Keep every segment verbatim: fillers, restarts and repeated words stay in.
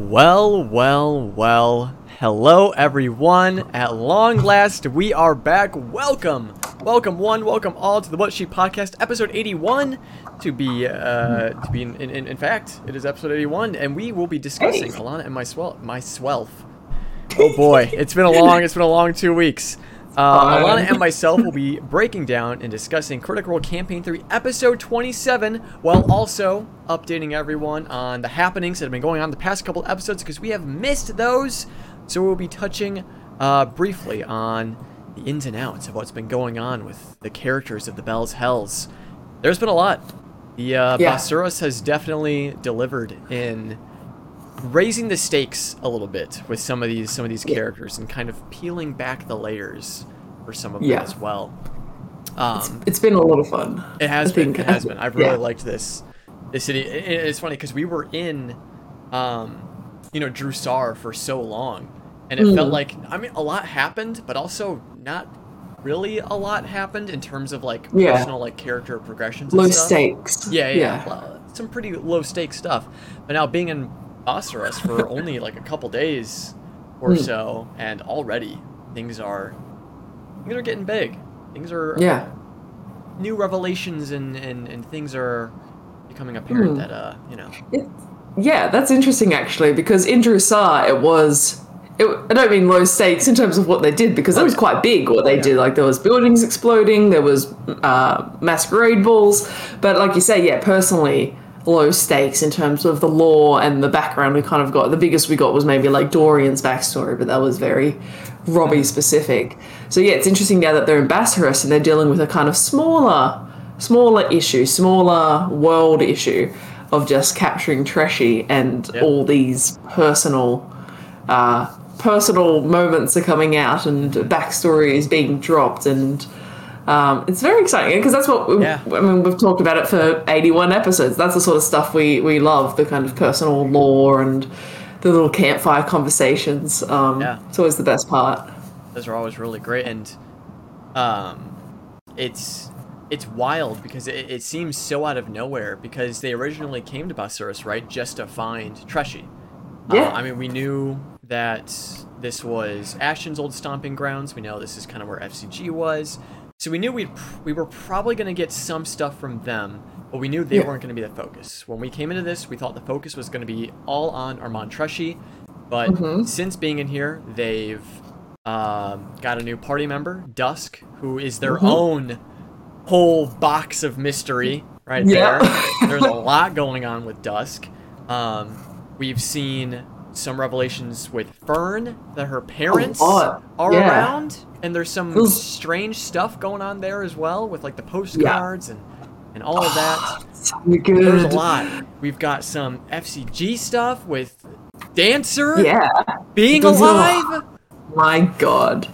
Well, well, well. Hello, everyone. At long last, we are back. Welcome, welcome one, welcome all to the What Sheep Podcast, episode eighty-one. To be, uh, to be in, in, in fact, it is episode eighty-one, and we will be discussing hey. Alana and my swell, my swelf. Oh boy, it's been a long, it's been a long two weeks. Uh, Alana and myself will be breaking down and discussing Critical Role Campaign three, Episode twenty-seven, while also updating everyone on the happenings that have been going on the past couple episodes, because we have missed those. So we'll be touching uh, briefly on the ins and outs of what's been going on with the characters of the Bell's Hells. There's been a lot. The uh, yeah. Basuras has definitely delivered in raising the stakes a little bit with some of these some of these yeah. characters and kind of peeling back the layers for some of yeah. them as well. Um, it's, it's been a lot of fun. It has I been. think. It has been. I've really yeah. liked this this city. It, it's funny because we were in, um, you know, Drusar for so long, and it mm. felt like I mean a lot happened, but also not really a lot happened in terms of like yeah. personal like character progressions. Low and stuff. stakes. Yeah, yeah, yeah. Well, some pretty low stakes stuff. But now being in Basuras for only like a couple days or mm. so, and already things are things are getting big. Things are yeah. uh, new revelations and, and, and things are becoming apparent mm. that uh you know. It, yeah, that's interesting actually, because in Drusar it was. It, I don't mean low stakes in terms of what they did, because that was quite big what they yeah. did. Like there was buildings exploding, there was uh, masquerade balls, but like you say, yeah, personally low stakes in terms of the lore and the background. We kind of got the biggest we got was maybe like Dorian's backstory, but that was very Robbie specific. So yeah, it's interesting now that they're in Basuras and they're dealing with a kind of smaller, smaller issue, smaller world issue of just capturing Treshy and yep. all these personal. Uh, personal moments are coming out and backstory is being dropped, and um, it's very exciting because that's what we, yeah. I mean we've talked about it for eighty-one episodes. That's the sort of stuff we, we love, the kind of personal lore and the little campfire conversations. Um, yeah. It's always the best part. Those are always really great, and um, it's it's wild because it, it seems so out of nowhere, because they originally came to Basuras, right, just to find Treshy. Yeah. Uh, I mean, we knew that this was Ashen's old stomping grounds. We know this is kind of where F C G was. So we knew we'd, we were probably going to get some stuff from them, but we knew they yeah. weren't going to be the focus. When we came into this, we thought the focus was going to be all on Armand Treshy. But mm-hmm. since being in here, they've um, got a new party member, Dusk, who is their mm-hmm. own whole box of mystery right yeah. there. There's a lot going on with Dusk. Um... We've seen some revelations with Fern, that her parents oh, are yeah. around, and there's some strange stuff going on there as well, with like the postcards yeah. and, and all of that. Good. There's a lot. We've got some F C G stuff with Dancer yeah. being alive. My God.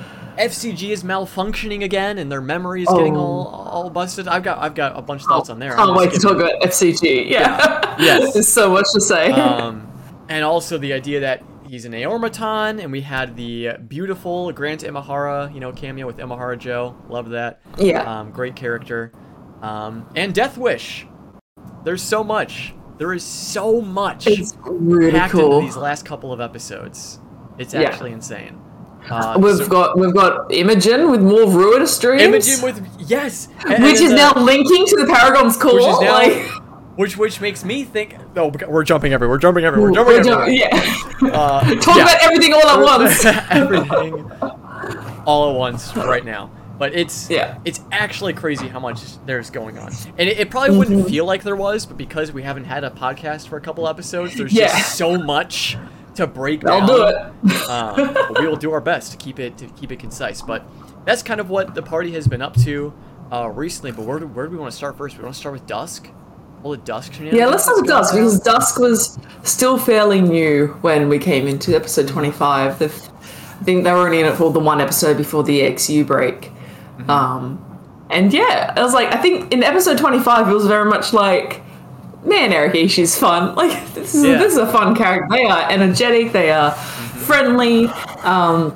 F C G is malfunctioning again, and their memory is oh. getting all all busted. I've got I've got a bunch of thoughts on there. Can't wait to talk about F C G. Yeah, yeah. yes, there's so much to say. Um, and also the idea that he's an Aormaton, and we had the beautiful Grant Imahara, you know, cameo with Imahara Joe. Love that. Yeah. Um, great character. Um, and Death Wish. There's so much. There is so much it's really packed cool. into these last couple of episodes. It's yeah. actually insane. Uh, we've so, got we've got Imogen with more Ruinous Dreams. Imogen with yes, and, which and is uh, now linking to the Paragon's Call. Which is now, like, which which makes me think. Oh, we're jumping everywhere. We're jumping everywhere. We're jumping we're everywhere. Jump, yeah. Uh, Talk yeah. about everything all at once. Everything all at once right now. But it's yeah. it's actually crazy how much there's going on, and it, it probably wouldn't mm-hmm. feel like there was, but because we haven't had a podcast for a couple episodes, there's yeah. just so much to break I'll down. do it. um, but we will do our best to keep it to keep it concise. But that's kind of what the party has been up to uh, recently. But where do, where do we want to start first? We want to start with Dusk. All the Dusk shenanigans. Yeah, let's start with Dusk, because Dusk was still fairly new when we came into episode twenty-five. The, I think they were only in it for the one episode before the X U break. Mm-hmm. Um, and yeah, I was like, I think in episode twenty-five it was very much like, man, Eric Ishii's fun. Like, this is, yeah. this is a fun character. They are energetic, they are mm-hmm. friendly, um,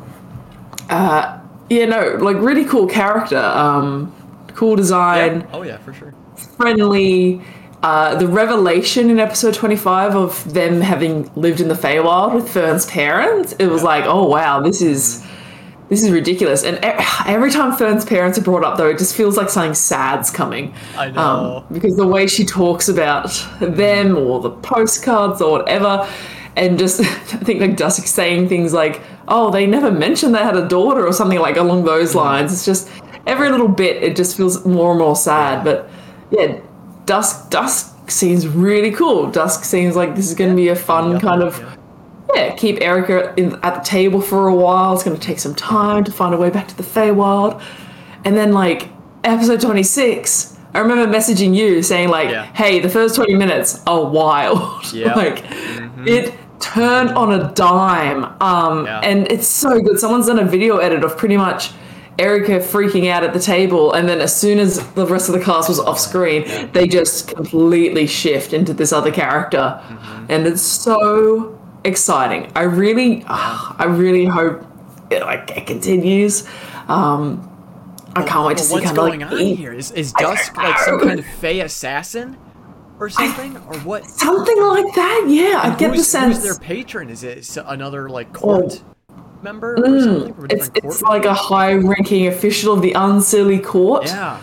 uh, you know, like really cool character, um, cool design. Yeah. Oh yeah, for sure. Friendly, uh, the revelation in episode twenty-five of them having lived in the Feywild with Fern's parents, it was Yeah. like, oh wow, this is this is ridiculous. And e- every time Fern's parents are brought up, though, it just feels like something sad's coming. I know. Um, because the way she talks about them or the postcards or whatever, and just I think like Dusk saying things like, "Oh, they never mentioned they had a daughter" or something like along those lines. It's just every little bit, it just feels more and more sad. But yeah, Dusk Dusk seems really cool. Dusk seems like this is going to be a fun Yeah, kind of. yeah. Yeah, keep Erica in, at the table for a while. It's going to take some time to find a way back to the Feywild. And then, like, episode twenty-six, I remember messaging you saying, like, Yeah. hey, the first twenty minutes are wild. Yeah. like, Mhm. it turned on a dime. Um, Yeah. And it's so good. Someone's done a video edit of pretty much Erica freaking out at the table, and then as soon as the rest of the cast was off screen, they just completely shift into this other character. Mm-hmm. And it's so exciting. I really, ah, I really hope it like it continues. Um, I can't wait to Well, see what's kind of going like on e- here? Is is Dusk like some kind of Fey assassin or something, or what? something like that. Yeah, I And get the who's, sense. who's their patron? Is it s- another like court member or something? From a Mm, it's different court it's like a member? high-ranking official of the Unseelie Court. Yeah.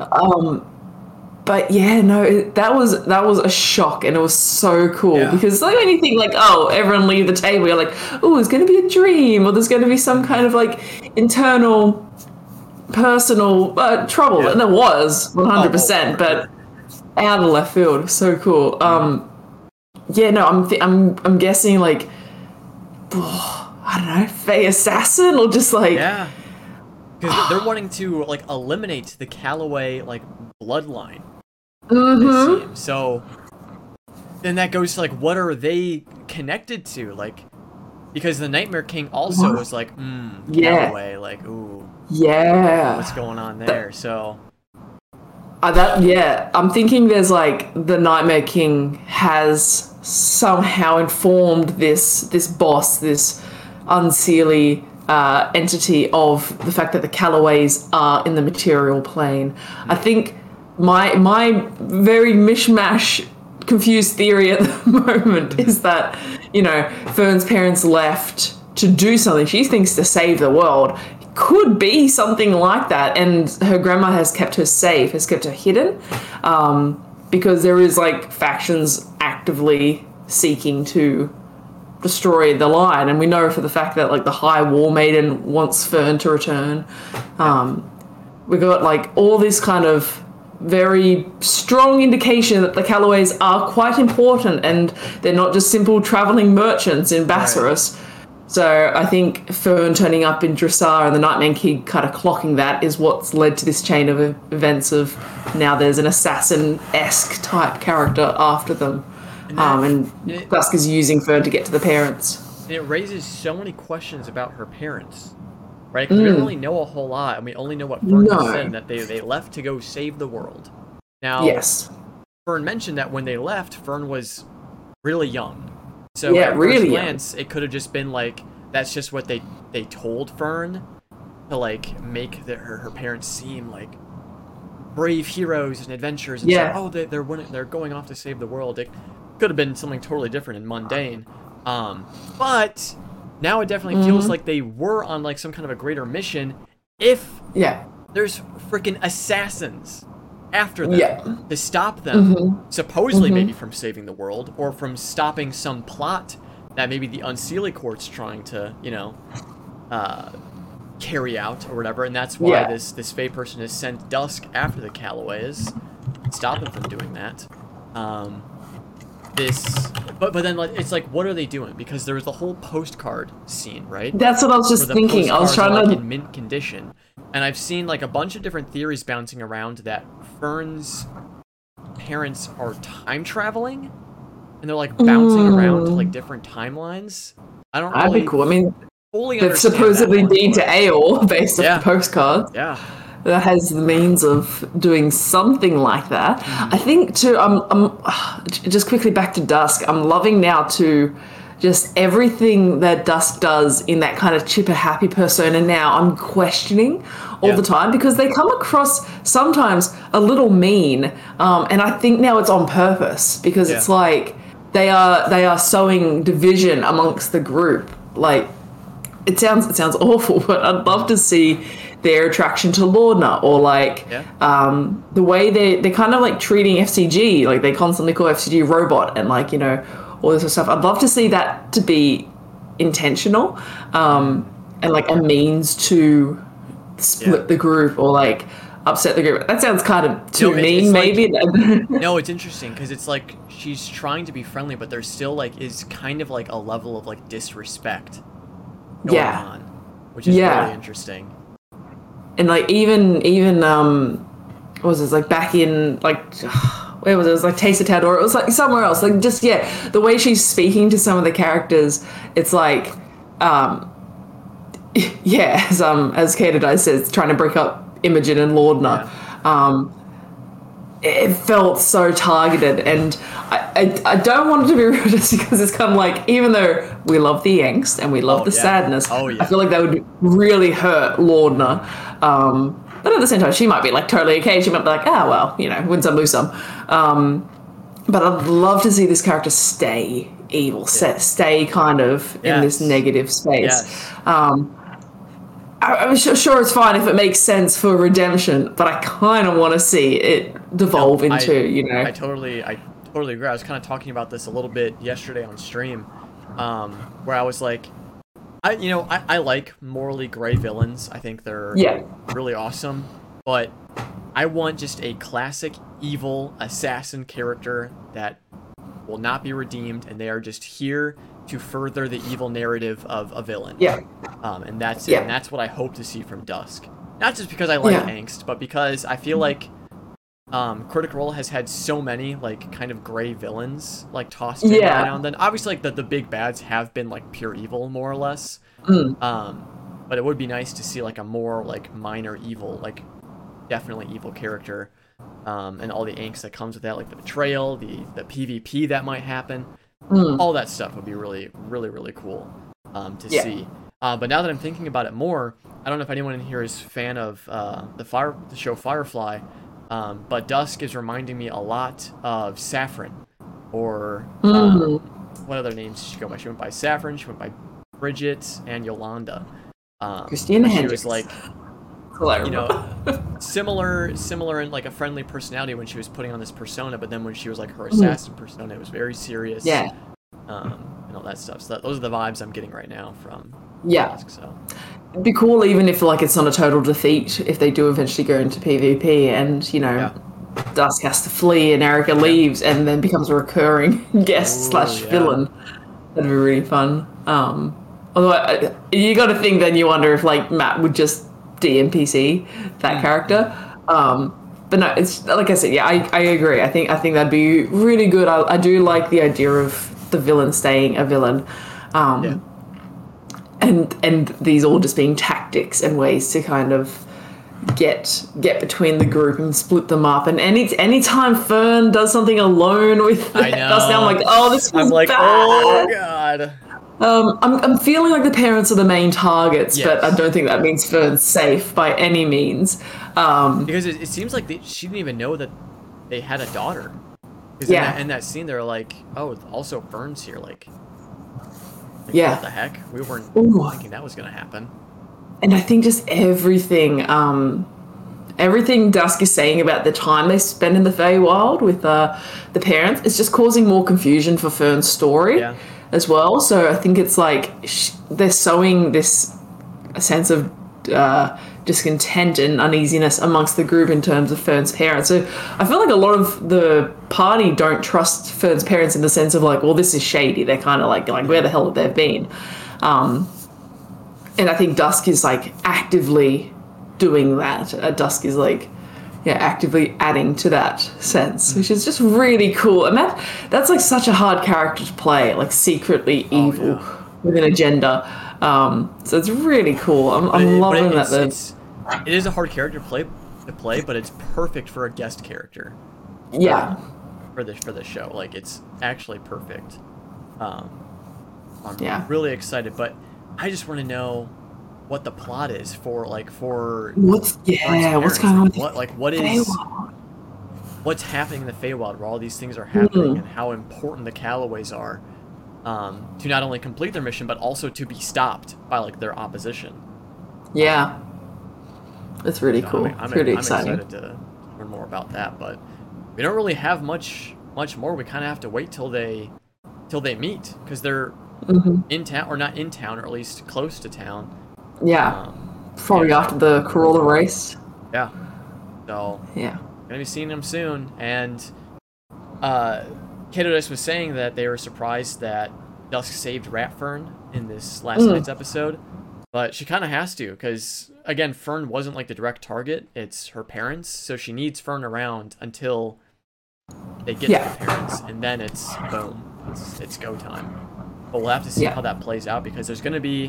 But yeah, no, it, that was that was a shock, and it was so cool Yeah. because like when you think like, oh, everyone leave the table, you're like, oh, it's going to be a dream, or there's going to be some kind of like internal, personal uh, trouble, Yeah. and there was one hundred percent, Oh, oh, but out of left field, so cool. Um, yeah, no, I'm th- I'm I'm guessing like, oh, I don't know, Fey assassin, or just like, Yeah. Because they're wanting to like eliminate the Calloway like bloodline. Mhm. It seems. So then that goes to like, what are they connected to? Like, because the Nightmare King also What? was like, mm, Yeah. Calloway, like, ooh, yeah. what's going on there? So Uh, that yeah, I'm thinking there's like the Nightmare King has somehow informed this this boss, this Unseelie uh, entity of the fact that the Callaways are in the material plane. I think my my very mishmash, confused theory at the moment is that you know Fern's parents left to do something. She thinks to save the world. Could be something like that, and her grandma has kept her safe, has kept her hidden, um, because there is like factions actively seeking to destroy the line, and we know for the fact that like the High War Maiden wants Fern to return. Um, we got like all this kind of very strong indication that the Callaways are quite important, and they're not just simple traveling merchants in Bassaris. So I think Fern turning up in Dressar and the Nightmare King kind of clocking that is what's led to this chain of events of now there's an assassin-esque type character after them. And Um, that- and it- Dusk is using Fern to get to the parents. and it raises so many questions about her parents, right? 'Cause we don't really know a whole lot, and we only know what Fern No. said, that they they left to go save the world. Now, Yes. Fern mentioned that when they left, Fern was really young. So Yeah, at first really young. glance, it could have just been like that's just what they they told Fern to like make the, her her parents seem like brave heroes and adventurers. And Yeah. say, oh, they, they're winning, they're going off to save the world. It could have been something totally different and mundane. Um, but now it definitely Mm-hmm. feels like they were on like some kind of a greater mission. If Yeah. there's freaking assassins after them Yeah. to stop them, supposedly Mm-hmm. maybe from saving the world or from stopping some plot that maybe the Unseelie Court's trying to, you know, uh, carry out or whatever, and that's why Yeah. this this Fey person has sent Dusk after the Callaways, stop them from doing that. Um, this, but but then like, it's like, what are they doing? Because there was the whole postcard scene, right? That's what I was where just the thinking. I was postcards are, trying like, to. in mint condition, and I've seen like a bunch of different theories bouncing around that Fern's parents are time traveling, and they're like bouncing around to like different timelines. I don't That'd really be cool. I mean, fully they've understand that supposedly one, been to but- Aeol based Yeah. off the postcards. Yeah, That has the means of doing something like that. I think too. I'm, I'm just quickly back to Dusk. I'm loving now too just everything that Dusk does in that kind of chipper happy persona now, I'm questioning all Yeah. the time because they come across sometimes a little mean, um, and I think now it's on purpose because Yeah. it's like they are they are sowing division amongst the group. Like it sounds it sounds awful, but I'd love to see their attraction to Lorna, or like Yeah. um, the way they they're kind of like treating F C G, like they constantly call F C G robot, and like, you know, all this sort of stuff. I'd love to see that to be intentional, um, and like a means to split Yeah. the group or like upset the group. That sounds kind of too No, it- mean, it's like- maybe. No, it's interesting because it's like she's trying to be friendly, but there's still like is kind of like a level of like disrespect going Yeah. on, which is Yeah. really interesting. And like even even um what was this, like back in like where was it? It was like Taste of Town, or it was like somewhere else. Like just yeah, the way she's speaking to some of the characters, it's like um yeah, as um as Kata Dice says, trying to break up Imogen and Lordna. Um it felt so targeted, and I, I, I don't want it to be rude just because it's kind of like, even though we love the angst and we love Oh, the yeah. sadness, Oh, yeah. I feel like that would really hurt Lorna. Um, but at the same time, she might be like totally okay. She might be like, ah, well, you know, win some, lose some. Um, but I'd love to see this character stay evil, yeah. stay kind of in this Yes. negative space. Yes. Um, I, I'm sure, sure it's fine if it makes sense for redemption, but I kind of want to see it devolve No, into, I, you know. I totally, I totally agree. I was kind of talking about this a little bit yesterday on stream, um, where I was like, I, you know, I, I like morally gray villains. I think they're Yeah. really awesome, but I want just a classic evil assassin character that will not be redeemed, and they are just here to further the evil narrative of a villain. Yeah. Um, and that's it. Yeah. And that's what I hope to see from Dusk. Not just because I like Yeah. angst, but because I feel like um, Critical Role has had so many like kind of gray villains like tossed in Yeah. every now and then. Obviously, like the, the big bads have been like pure evil more or less. Mm. Um, but it would be nice to see like a more like minor evil, like definitely evil character, um, and all the angst that comes with that, like the betrayal, the the PvP that might happen. Mm. All that stuff would be really, really, really cool um, to Yeah. see. Uh, but now that I'm thinking about it more, I don't know if anyone in here is a fan of uh, the fire, the show Firefly, um, but Dusk is reminding me a lot of Saffron, or um, Mm. what other names did she go by? She went by Saffron, she went by Bridget, and Yolanda. Um, Christina She Hendricks. was like, you know, similar, similar in like a friendly personality when she was putting on this persona, but then when she was like her assassin persona, it was very serious. Yeah. Um, and all that stuff. So that, those are the vibes I'm getting right now from Yeah. Dusk. So It'd be cool even if like it's not a total defeat if they do eventually go into PvP and, you know, Yeah. Dusk has to flee and Erica leaves and then becomes a recurring guest Ooh, slash yeah. villain. That'd be really fun. Um, although I, you got to think then you wonder if like Matt would just D N P C that character. Um, but no, it's like I said, yeah, I, I agree. I think I think that'd be really good. I, I do like the idea of the villain staying a villain. Um, yeah, and and these all just being tactics and ways to kind of get get between the group and split them up. And any anytime Fern does something alone with I that, know. that's now I'm like, oh, this was I'm like, bad. oh god. Um, I'm I'm feeling like the parents are the main targets, Yes. but I don't think that means Fern's safe by any means. Um, Because it, it seems like they, she didn't even know that they had a daughter. 'Cause Yeah. In that, in that scene, they're like, oh, also Fern's here. Like, like, Yeah. what the heck? We weren't Ooh. thinking that was gonna happen. and I think just everything, um, everything Dusk is saying about the time they spend in the Feywild with uh, the parents is just causing more confusion for Fern's story Yeah. as well. So I think it's like sh- they're sowing this sense of uh, discontent and uneasiness amongst the group in terms of Fern's parents. So I feel like a lot of the party don't trust Fern's parents in the sense of like, well, this is shady. They're kind of like, like where the hell have they been? Um, and I think Dusk is like actively doing that. Uh, Dusk is like, yeah, actively adding to that sense, which is just really cool. And that that's like such a hard character to play, like secretly Oh, evil yeah. with an agenda. Um, so it's really cool. I'm, But I'm it- but loving it- that. it's, the- it's, it is a hard character to play, to play, but it's perfect for a guest character. yeah, For the for the show, like it's actually perfect. Um, I'm Yeah. really excited, but I just want to know what the plot is for like for What's yeah? What's going on? Like, what like what is Feywild? what's happening in the Feywild where all these things are happening Mm. and how important the Callaways are um, to not only complete their mission but also to be stopped by like their opposition. Yeah. It's really So cool. I'm, I'm, it's really I'm exciting. excited to learn more about that, but we don't really have much much more. We kind of have to wait till they till they meet because they're hmm in town or not in town or at least close to town. Yeah. Um, Probably yeah. after the Corolla race. Yeah. So Yeah. gonna be seeing them soon, and uh, Kato Dice was saying that they were surprised that Dusk saved Ratfern in this last Mm. night's episode, but she kind of has to because again, Fern wasn't like the direct target; it's her parents, so she needs Fern around until they get Yeah. to the parents, and then it's boom, it's, it's go time. But we'll have to see Yeah. how that plays out because there's gonna be.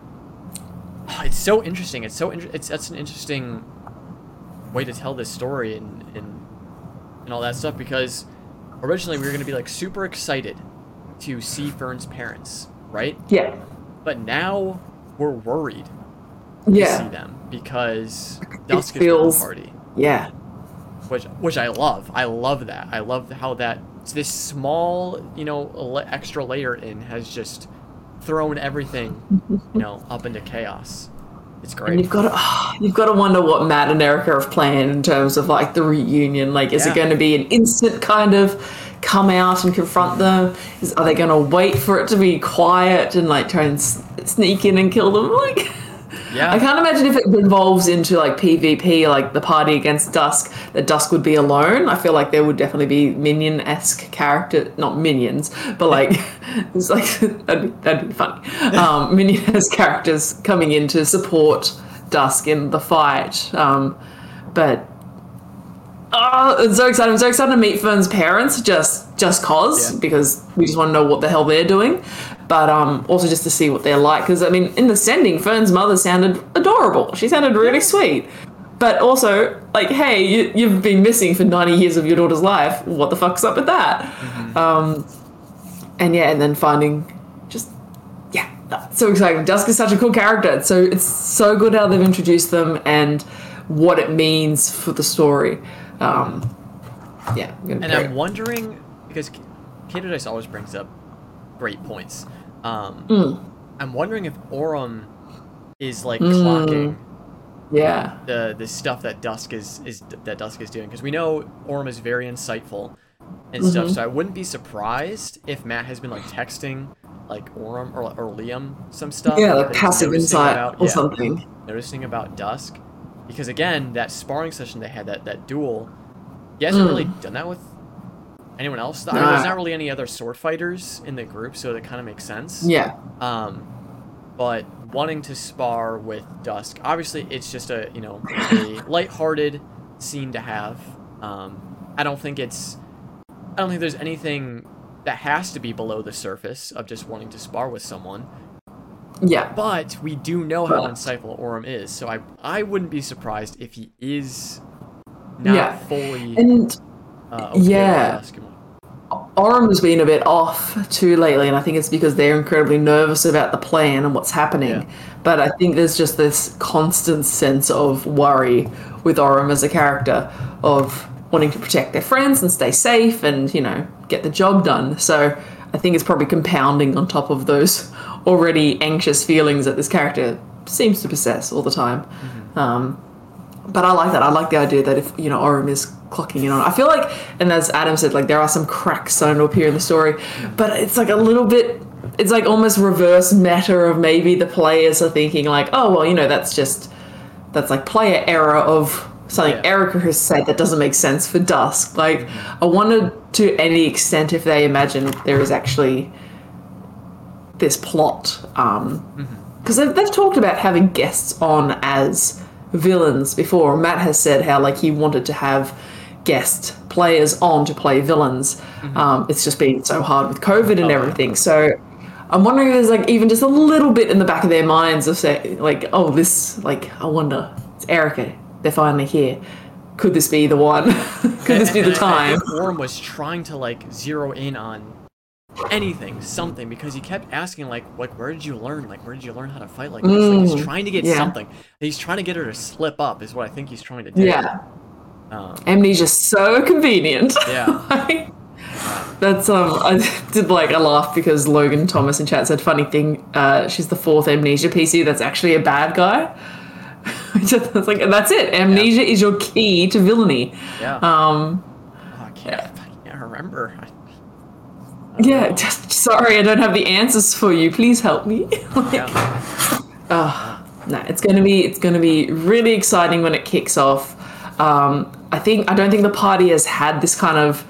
Oh, it's so interesting. It's so inter- it's that's an interesting way to tell this story and, and and all that stuff because originally we were going to be like super excited to see Fern's parents, right? Yeah. But now we're worried to Yeah. see them because Dusk is feels- with the party, Yeah. which which I love. I love that. I love how that this small, you know, le- extra layer in has just thrown everything, you know, up into chaos. It's great. And you've got to, oh, you've got to wonder what Matt and Erica have planned in terms of like the reunion. Like, is Yeah. it going to be an instant kind of come out and confront them? Is, are they going to wait for it to be quiet and like try and s- sneak in and kill them? Like, Yeah. I can't imagine if it evolves into like PvP, like the party against Dusk, that Dusk would be alone. I feel like there would definitely be minion-esque character, not minions, but like it's like that'd be, that'd be funny. Um, minion-esque characters coming in to support Dusk in the fight. Um, but oh, it's so exciting! I'm so excited to meet Fern's parents, just just cause Yeah. because we just want to know what the hell they're doing. But um, also just to see what they're like, because I mean, in the sending, Fern's mother sounded adorable. She sounded really sweet. But also, like, hey, you, you've been missing for ninety years of your daughter's life. What the fuck's up with that? Mm-hmm. Um, and yeah, and then finding just yeah, that's so exciting. Dusk is such a cool character. So it's so good how they've introduced them and what it means for the story. Um, yeah, I'm gonna And pray. I'm wondering because Kato Dice always brings up great points. Um, Mm. I'm wondering if Aurum is like Mm. clocking yeah, the the stuff that Dusk is is that Dusk is doing because we know Aurum is very insightful and stuff. Mhm. So I wouldn't be surprised if Matt has been like texting like Aurum or, or Liam some stuff. yeah, like that he's passive noticing insight about- or yeah, something. noticing about Dusk because again that sparring session they had that that duel. He hasn't Mm. really done that with anyone else. I mean, Nah. there's not really any other sword fighters in the group, so that kind of makes sense. Yeah, Um, but wanting to spar with Dusk, obviously, it's just a you know a lighthearted scene to have. Um, I don't think it's, I don't think there's anything that has to be below the surface of just wanting to spar with someone. yeah, But we do know how But- insightful Aurum is, so I I wouldn't be surprised if he is not Yeah. fully and uh, okay yeah. with Dusk. Aurum has been a bit off too lately, and I think it's because they're incredibly nervous about the plan and what's happening. Yeah. But I think there's just this constant sense of worry with Aurum as a character of wanting to protect their friends and stay safe and, you know, get the job done. So I think it's probably compounding on top of those already anxious feelings that this character seems to possess all the time. Um, but I like that. I like the idea that if, you know, Aurum is clocking in on it. I feel like, and as Adam said, like there are some cracks starting to appear in the story, but it's like a little bit, it's like almost reverse meta of maybe the players are thinking like, oh, well, you know, that's just, that's like player error of something Yeah. Erica has said that doesn't make sense for Dusk. Like, I wonder to any extent if they imagine there is actually this plot. Um, because they've, they've talked about having guests on as villains before. Matt has said how like he wanted to have guest players on to play villains. Um, it's just been so hard with COVID and Oh, yeah. everything. So I'm wondering if there's like even just a little bit in the back of their minds of say like, oh, this like I wonder it's Erica. They're finally here. Could this be the one? Could this be the And I- I time? think Aurum was trying to like zero in on anything, something, because he kept asking like, like, where did you learn? Like, where did you learn how to fight like this? Like, he's Mm, trying to get yeah. something. He's trying to get her to slip up, is what I think he's trying to do. Yeah. Um, Amnesia's so convenient. Yeah. Like, that's um I did like a laugh because Logan Thomas in chat said funny thing, uh she's the fourth Amnesia P C that's actually a bad guy. Just, it's like that's it. Amnesia Yeah. is your key to villainy. yeah. Um Oh, I can't, I can't remember. I, yeah, just sorry I don't have the answers for you. Please help me. Like, yeah. oh, no, it's gonna be it's gonna be really exciting when it kicks off. Um I think I don't think the party has had this kind of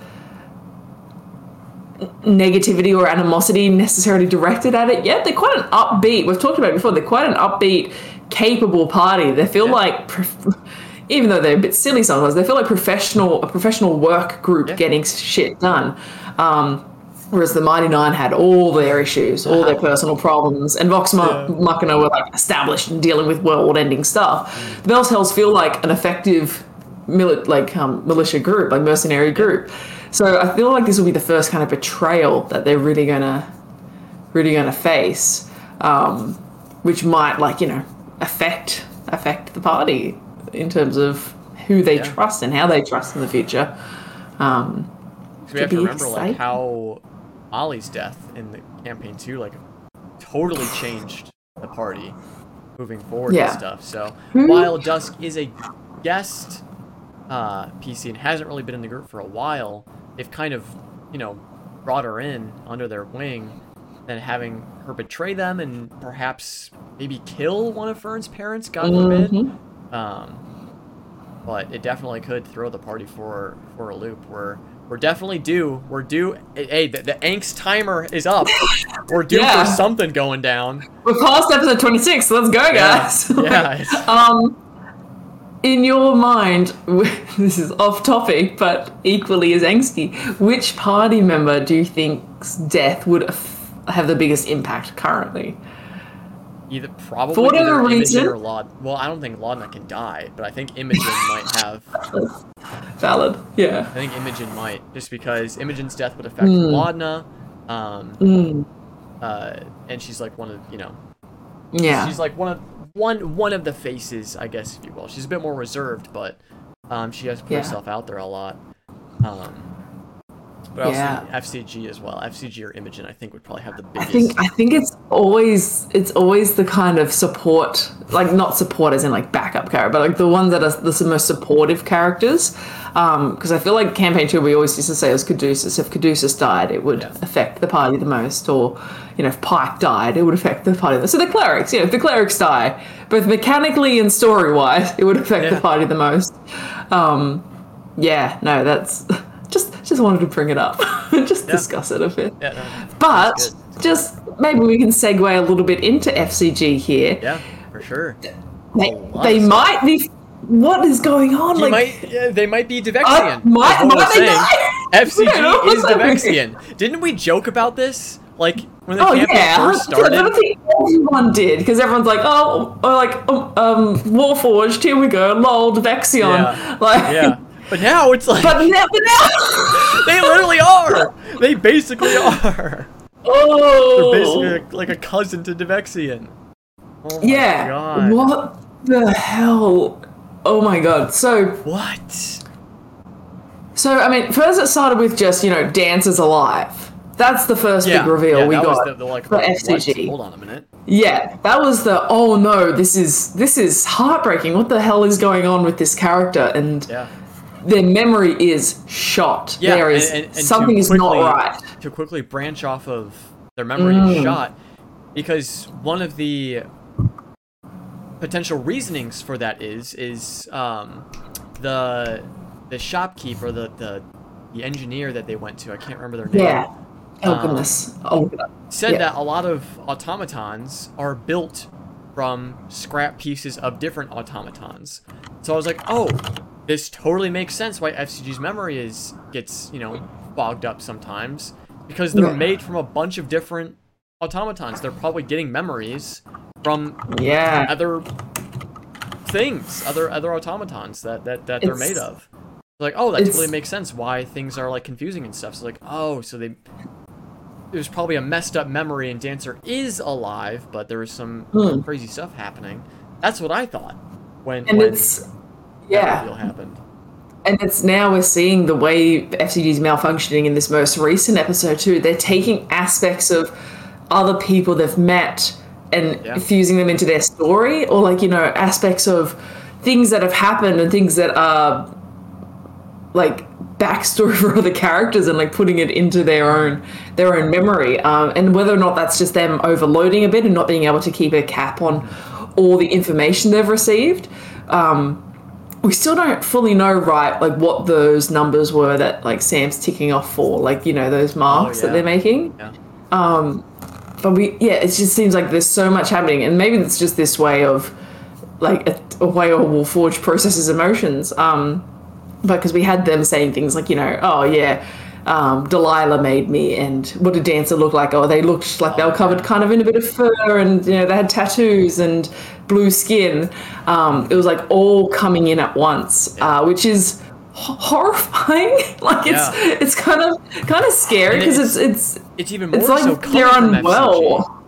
negativity or animosity necessarily directed at it yet. They're quite an upbeat, we've talked about it before, they're quite an upbeat, capable party. They feel Yeah. like, prof- even though they're a bit silly sometimes, they feel like professional, a professional work group Yeah. getting shit done. Um, whereas the Mighty Nine had all their issues, all their personal problems, and Vox Ma- Yeah. Machina were like established and dealing with world-ending stuff. The Bells Hells feel like an effective mili- like um, militia group, like mercenary group. So I feel like this will be the first kind of betrayal that they're really gonna, really gonna face, um, which might like you know affect affect the party in terms of who they Yeah. trust and how they trust in the future. Um, So we have to be remember like exciting. how Ollie's death in the campaign two like totally changed the party moving forward Yeah. and stuff. So Hmm. while Dusk is a guest uh, P C and hasn't really been in the group for a while, they've kind of, you know, brought her in under their wing, and having her betray them and perhaps maybe kill one of Fern's parents, God forbid. Mhm. Um, but it definitely could throw the party for for a loop. We're we're definitely due. We're due. Hey, the, the angst timer is up. We're due Yeah. for something going down. We're past episode twenty-six, so let's go, guys. Yeah. it's- Um, in your mind, this is off topic, but equally as angsty, which party member do you think's death would af- have the biggest impact currently? Either probably For whatever either Imogen reason- or Laud. Well, I don't think Laudna can die, but I think Imogen might have. Valid. Yeah. I think Imogen might, just because Imogen's death would affect Mm. Laudna, um, Mm. uh, and she's like one of you know, Yeah. she's like one of one one of the faces, I guess, if you will. She's a bit more reserved, but um, she has to put Yeah. herself out there a lot. Um, but also Yeah. F C G as well. F C G or Imogen, I think, would probably have the I biggest. think I think it's always it's always the kind of support, like not support as in like backup character, but like the ones that are the most supportive characters. Because I feel like campaign two, we always used to say it was Caduceus. If Caduceus died, it would Yeah. affect the party the most, or you know, if Pike died, it would affect the party. The most. So the clerics, you know, if the clerics die, both mechanically and story wise, it would affect Yeah. the party the most. Um, yeah, no, that's just just wanted to bring it up, just Yeah. discuss it a bit. Yeah, no, But that's good. just maybe we can segue a little bit into F C G here. Yeah, for sure. They, A lot they of stuff. might be. What is going on? He like, might, yeah, they might be Devexian. Uh, is might- what we're might they saying. die? F C G We don't know is what's happening. Devexian. Didn't we joke about this? Like when the oh campaign yeah, first I don't started. think everyone did because everyone's like, oh, oh like um, um, Warforged. Here we go, lol, Devexion. Yeah. Like, Yeah, but now it's like But now, but now. they literally are. They basically are. Oh. They're basically like a cousin to Devexian. Oh my yeah. God. What the hell? Oh my god. So. What? So, I mean, first it started with just, you know, Dance is alive. That's the first Yeah. big reveal yeah, we that got was the, the like for what? F C G. Hold on a minute. Yeah, that was the, oh no, this is this is heartbreaking. What the hell is going on with this character? And Yeah. their memory is shot. Yeah, there is, and- and- and to something is not quickly- right. To quickly branch off of their memory Mm. shot, because one of the potential reasonings for that is is um, the the shopkeeper, the, the the engineer that they went to. I can't remember their name. Yeah. Oh Um, goodness. I'll look it up. Said Yeah. that a lot of automatons are built from scrap pieces of different automatons. So I was like, oh, this totally makes sense why F C G's memory is gets, you know, bogged up sometimes, because they're Yeah. made from a bunch of different automatons. They're probably getting memories from Yeah. other things, other other automatons that that, that they're It's- made of. Like, oh, that it's- totally makes sense why things are like confusing and stuff. So like, oh, so they it was probably a messed up memory and Dancer is alive, but there was some Mm. crazy stuff happening. That's what I thought when And when it's that yeah. reveal happened. And it's now we're seeing the way F C G's malfunctioning in this most recent episode too. They're taking aspects of other people they've met and Yeah. fusing them into their story, or like, you know, aspects of things that have happened and things that are like backstory for other characters and like putting it into their own their own memory. Um, and whether or not that's just them overloading a bit and not being able to keep a cap on all the information they've received. Um, we still don't fully know, right, like what those numbers were that like Sam's ticking off for, like, you know, those marks Oh, yeah. that they're making. Yeah. But we, yeah, it just seems like there's so much happening, and maybe it's just this way of, like, a, a way Warforged processes emotions. Um, but because we had them saying things like, you know, oh yeah, um, Delilah made me, and what did Dancer look like? Oh, they looked like they were covered kind of in a bit of fur, and you know they had tattoos and blue skin. Um, it was like all coming in at once, uh, which is h- horrifying. Like it's Yeah. it's kind of kind of scary And because it's- it's it's. It's even more It's like so coming they're from unwell.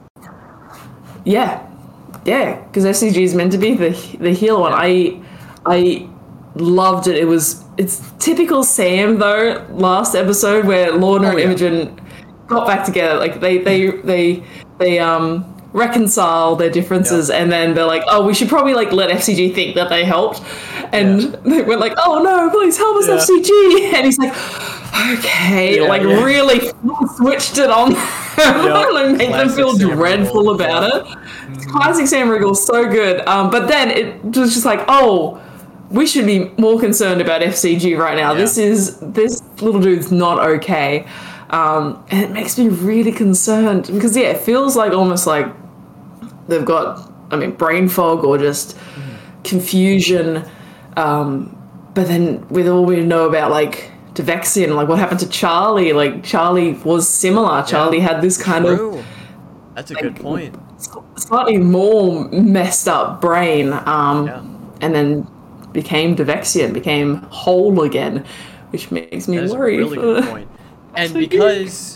Yeah, yeah, because F C G is meant to be the the heal one. I I loved it. It was it's typical Sam though. Last episode where Lorna Oh, and yeah. Imogen got back together, like they they they they um reconcile their differences, Yeah. and then they're like, oh, we should probably like let F C G think that they helped, and Yeah. they went like, oh no, please help us, Yeah. F C G, and he's like, okay, Yeah, like yeah. really switched it on. Like made them Classic feel Sam dreadful Riegel. about it. It's classic Sam Riegel, so good. Um, but then it was just like, oh, we should be more concerned about F C G right now. Yeah. This is this little dude's not okay, um, and it makes me really concerned because yeah, it feels like almost like they've got, I mean, brain fog or just confusion. Um, but then with all we know about like Devexian, like what happened to Charlie, like Charlie was similar. Charlie had this kind of True. That's a good point. slightly more messed up brain, um, Yeah. and then became Devexian, became whole again, which makes me That is a worry. really for- good point. And for you. because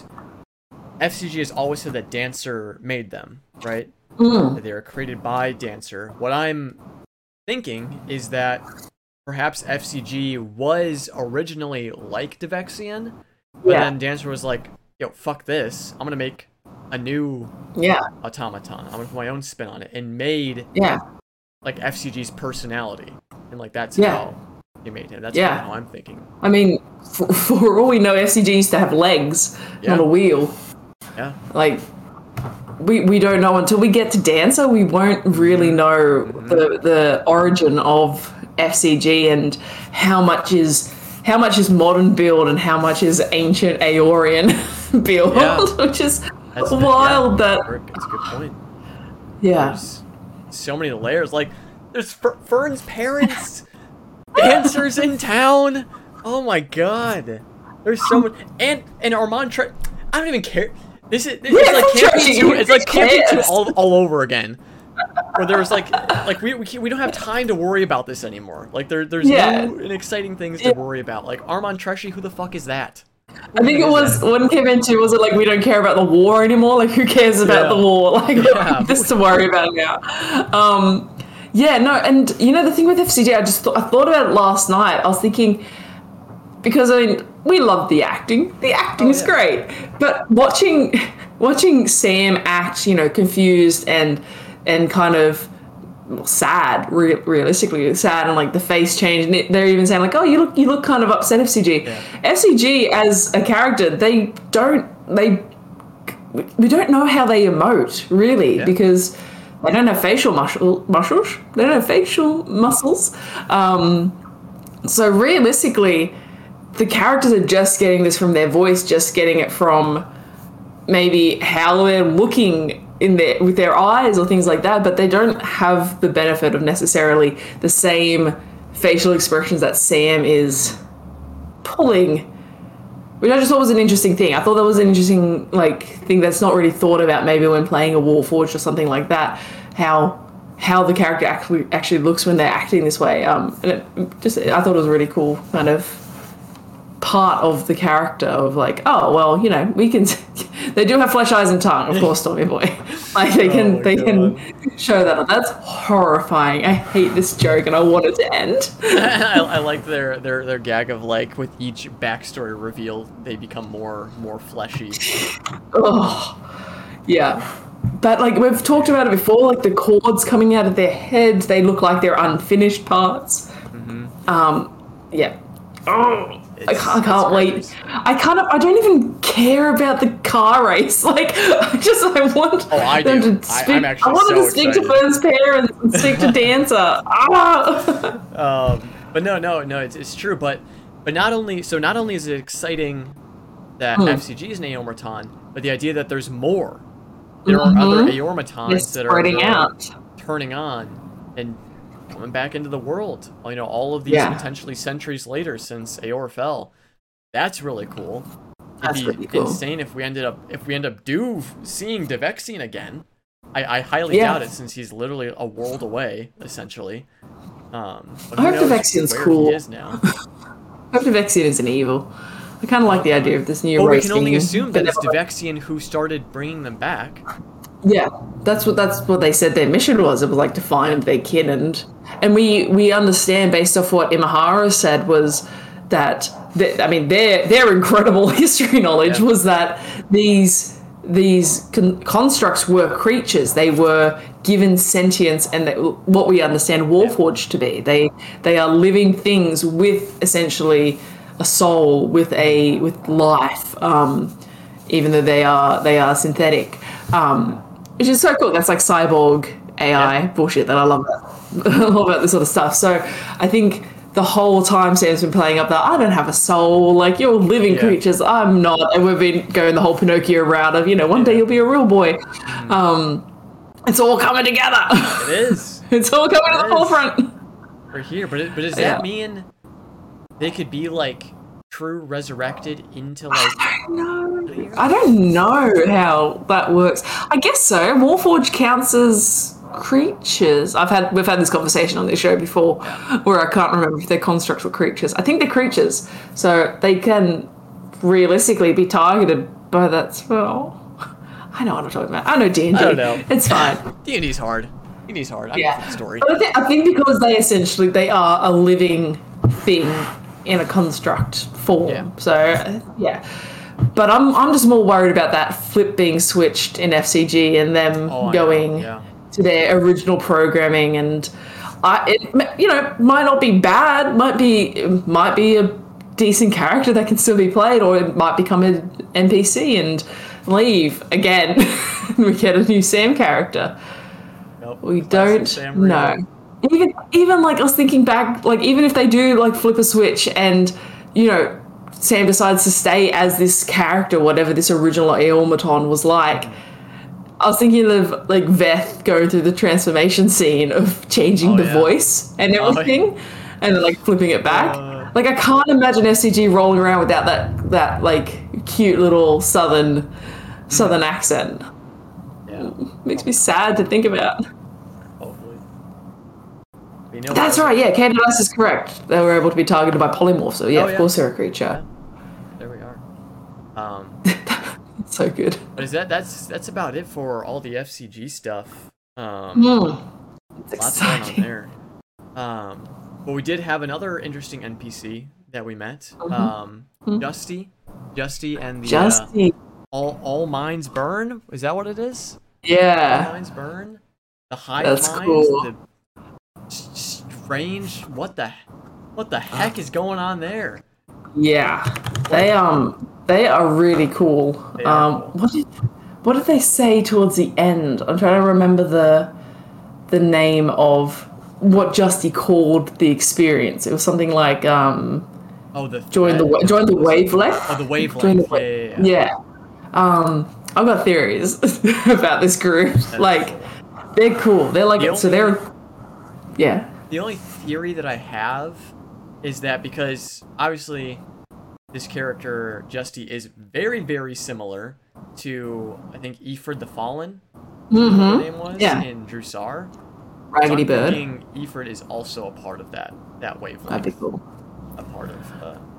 F C G has always said that Dancer made them, right? Mm. That they were created by Dancer. What I'm thinking is that perhaps F C G was originally like Devexian, but Yeah. then Dancer was like, yo, fuck this. I'm gonna make a new Yeah, automaton. I'm gonna put my own spin on it, and made yeah, like F C G's personality. And like that's Yeah. how he made him. That's Yeah. kind of how I'm thinking. I mean, for, for all we know, F C G used to have legs, Yeah. not a wheel. Yeah. Like, we, we don't know until we get to Dancer. We won't really know the the origin of F C G and how much is how much is modern build and how much is ancient Aeorian build, Yeah. which is That's wild. yeah, That That's a good point. yeah, There's so many layers. Like, there's Fer- Fern's parents, dancers in town. Oh my god. There's so much. And and Armand Tre- I don't even care. This is this Yeah, is like Treasure, camping two. who It's like camping two cares? all, all over again. Where there was like like we we, can't- we don't have time to worry about this anymore. Like there there's Yeah. new and exciting things to Yeah. worry about. Like Armand Tresci, who the fuck is that? I think it was when came into was it like we don't care about the war anymore? Like who cares about Yeah. the war? Like Yeah. this to worry about now. Um, yeah, no, and you know the thing with F C G, I just th- I thought about it last night. I was thinking because I mean we love the acting. The acting Oh, is yeah. great, but watching watching Sam act, you know, confused and and kind of sad, re- realistically sad, and like the face change, and it, they're even saying like, "Oh, you look, you look kind of upset." F C G, Yeah. F C G as a character, they don't, they, we don't know how they emote really Yeah. because they don't have facial muscle, muscles. They don't have facial muscles. Um, so realistically, the characters are just getting this from their voice, just getting it from maybe how they're looking in their with their eyes or things like that, but they don't have the benefit of necessarily the same facial expressions that Sam is pulling, which I just thought was an interesting thing. I thought that was an interesting like thing that's not really thought about maybe when playing a Warforged or something like that, how how the character actually actually looks when they're acting this way. Um, and it just I thought it was a really cool kind of part of the character of like, oh well, you know, we can. They do have flesh, eyes, and tongue, of course, Tommy Boy. Like they can, Oh they God. can show that. That's horrifying. I hate this joke, and I want it to end. I, I like their, their their gag of like with each backstory reveal, they become more more fleshy. Oh, yeah. But like we've talked about it before, like the cords coming out of their heads, they look like they're unfinished parts. Mm-hmm. Um, yeah. Oh, I It's- can't, I can't it's wait. horrendous. I kind of, I don't even care about the car race. Like, I just, I want Oh, I them do. to I- speak. I'm actually I want them so to speak excited. to Fern's parents and speak to Dancer. Ah! Um, but no, no, no, it's, it's true. But but not only so not only is it exciting that Hmm. F C G is an Aormaton, but the idea that there's more. There are other Mhm. Aormatons They're that are, spreading that are out. turning on and coming back into the world. You know, all of these Yeah. potentially centuries later since Aor fell. That's really cool. That's It'd be really cool. insane if we ended up if we end up do seeing Devexian again. I, I highly Yeah. doubt it since he's literally a world away, essentially. Um, but I who hope knows Devexian's where cool. he is now. I hope Devexian is an evil. I kind of like the idea of this new Well, we race can only being assume that it's benevolent. Devexian who started bringing them back. Yeah, that's what that's what they said their mission was. It was like to find their kin, and and we we understand based off what Imahara said was that th- I mean their their incredible history knowledge Yeah. was that these these con- constructs were creatures. They were given sentience, and they, what we understand Warforged to be. They they are living things with essentially a soul, with a with life. Um, even though they are they are synthetic, um, which is so cool. That's like cyborg A I Yeah. bullshit that I love. That I love about this sort of stuff. So I think the whole time Sam's been playing up that I don't have a soul, like you're living Yeah. creatures, I'm not, and we've been going the whole Pinocchio route of you know one day you'll be a real boy. Mm-hmm. Um, it's all coming together. It is. It's all coming to It the is. forefront. We're here, but it, but does Yeah. that mean they could be like true resurrected into like? No, I don't know how that works. I guess so. Warforged counts as creatures. I've had we've had this conversation on this show before, where I can't remember if they're constructs or creatures. I think they're creatures, so they can realistically be targeted by that spell. I know what I'm talking about. I know D and D. I don't know. It's fine. D and D's hard. D and D's hard. I know Yeah. the story. But I think, I think because they essentially they are a living thing in a construct form. Yeah. So uh, yeah. But I'm I'm just more worried about that flip being switched in F C G and them Oh, I know, going yeah. to their original programming, and I it you know might not be bad, might be it might be a decent character that can still be played, or it might become an N P C and leave again. We get a new Sam character. Nope. We Classic don't Sam Riegel. know. Even even like I was thinking back, like even if they do like flip a switch and you know Sam decides to stay as this character, whatever this original Aormaton was like. I was thinking of like Veth going through the transformation scene of changing Oh, the yeah. voice and Oh, yeah. everything, and then like flipping it back. Uh. Like I can't imagine F C G rolling around without that that like cute little southern southern accent. Yeah. Makes me sad to think about. Hopefully. You know That's what? right, yeah, Candidice is correct. They were able to be targeted by polymorph, so yeah, Oh, of yeah. course they're a creature. There we are. Um, It's so good. but is that that's that's about it for all the F C G stuff. Um, Mm. It's lots going on exciting. there. Um, but we did have another interesting N P C that we met. Mhm. Um, Mhm. Justy, Justy, and the Justy. uh, all all minds burn. Is that what it is? All Yeah. minds burn. The hive That's minds. cool. The s- strange. What the what the heck is going on there? Yeah. They um they are really cool. They are um cool. what did what did they say towards the end? I'm trying to remember the the name of what Justy called the experience. It was something like um Oh, the join the thread? wa- join the wavelength. Oh, the wavelength. Join the yeah, wa- yeah, yeah. Yeah. Um, I've got theories about this group. Like, they're cool. They're like, The so only- they're, yeah. The only theory that I have is that because obviously this character Justy is very very similar to I think Ephred the Fallen. Her Mm-hmm. name was Yeah. in Drusar. Raggedy So I'm Bird. thinking Ephred is also a part of that that wavelength. That'd be cool. A part of uh,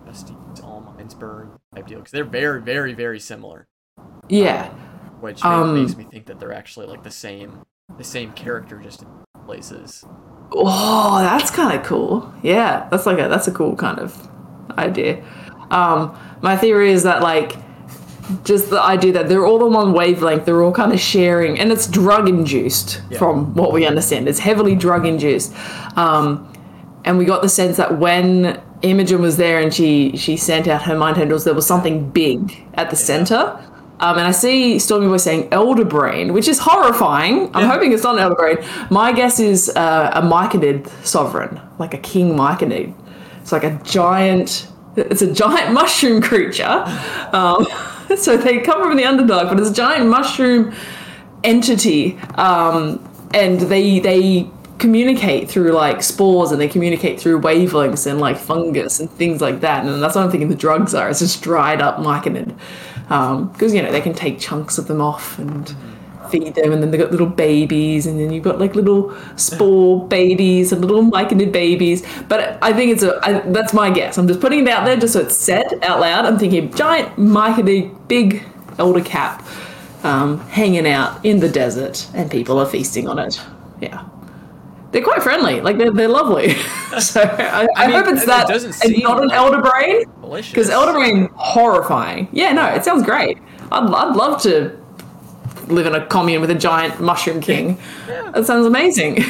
Justine's All Minds Burn type deal, because they're very, very, very similar. Yeah. Um, which Um, makes me think that they're actually like the same, the same character, just in places. Oh, that's kind of cool. Yeah, that's like a that's a cool kind of idea. Um, my theory is that like just the idea that they're all on one wavelength, they're all kind of sharing, and it's drug induced Yeah. from what we understand. It's heavily drug induced, um, and we got the sense that when Imogen was there and she she sent out her mind handles, there was something big at the Yeah. center. Um, and I see Stormy Boy saying Elder Brain, which is horrifying. I'm Yeah. hoping it's not an Elder Brain. My guess is uh, a Myconid sovereign, like a king Myconid. It's like a giant, it's a giant mushroom creature. Um, so they come from the Underdark, but it's a giant mushroom entity. Um, and they they communicate through like spores, and they communicate through wavelengths and like fungus and things like that. And that's what I'm thinking the drugs are. It's just dried up Myconid. Because, um, you know, they can take chunks of them off and feed them, and then they've got little babies, and then you've got like little spore babies and little myconid babies. But I think it's a, I, that's my guess. I'm just putting it out there just so it's said out loud. I'm thinking giant myconid, big elder cap um, hanging out in the desert, and people are feasting on it. Yeah. They're quite friendly, like they're, they're lovely. so I, I, I mean, hope it's it that, doesn't and seem not an like elder brain. Delicious. Because Elder Brain, horrifying. Yeah, no, it sounds great. I'd, I'd love to live in a commune with a giant mushroom king. Yeah. That sounds amazing.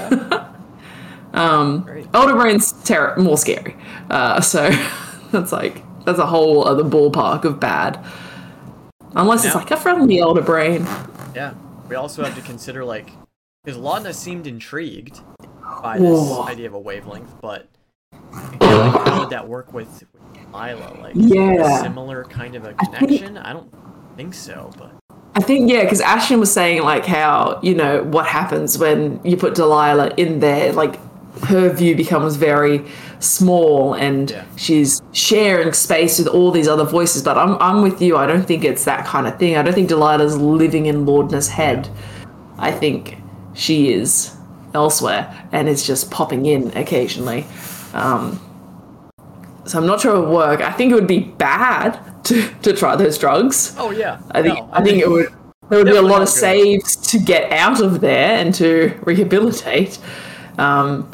um, Great. Elder Brain's ter- more scary. Uh, so that's like, that's a whole other ballpark of bad. Unless it's Now- like a friendly Elder Brain. Yeah. We also have to consider, like, because Laudna seemed intrigued by this Whoa. idea of a wavelength, but like, how would that work with, with Lila? Like, Yeah. a similar kind of a connection? I don't think so, but I think, yeah, because Ashton was saying, like, how, you know, what happens when you put Delilah in there, like, her view becomes very small, and Yeah. she's sharing space with all these other voices. But I'm, I'm with you. I don't think it's that kind of thing. I don't think Delilah's living in Laudna's head. I think she is elsewhere and is just popping in occasionally. Um, so I'm not sure it would work. I think it would be bad to, to try those drugs. oh yeah, I think no, I think it would there would be a Definitely lot not of good. saves to get out of there and to rehabilitate. Um,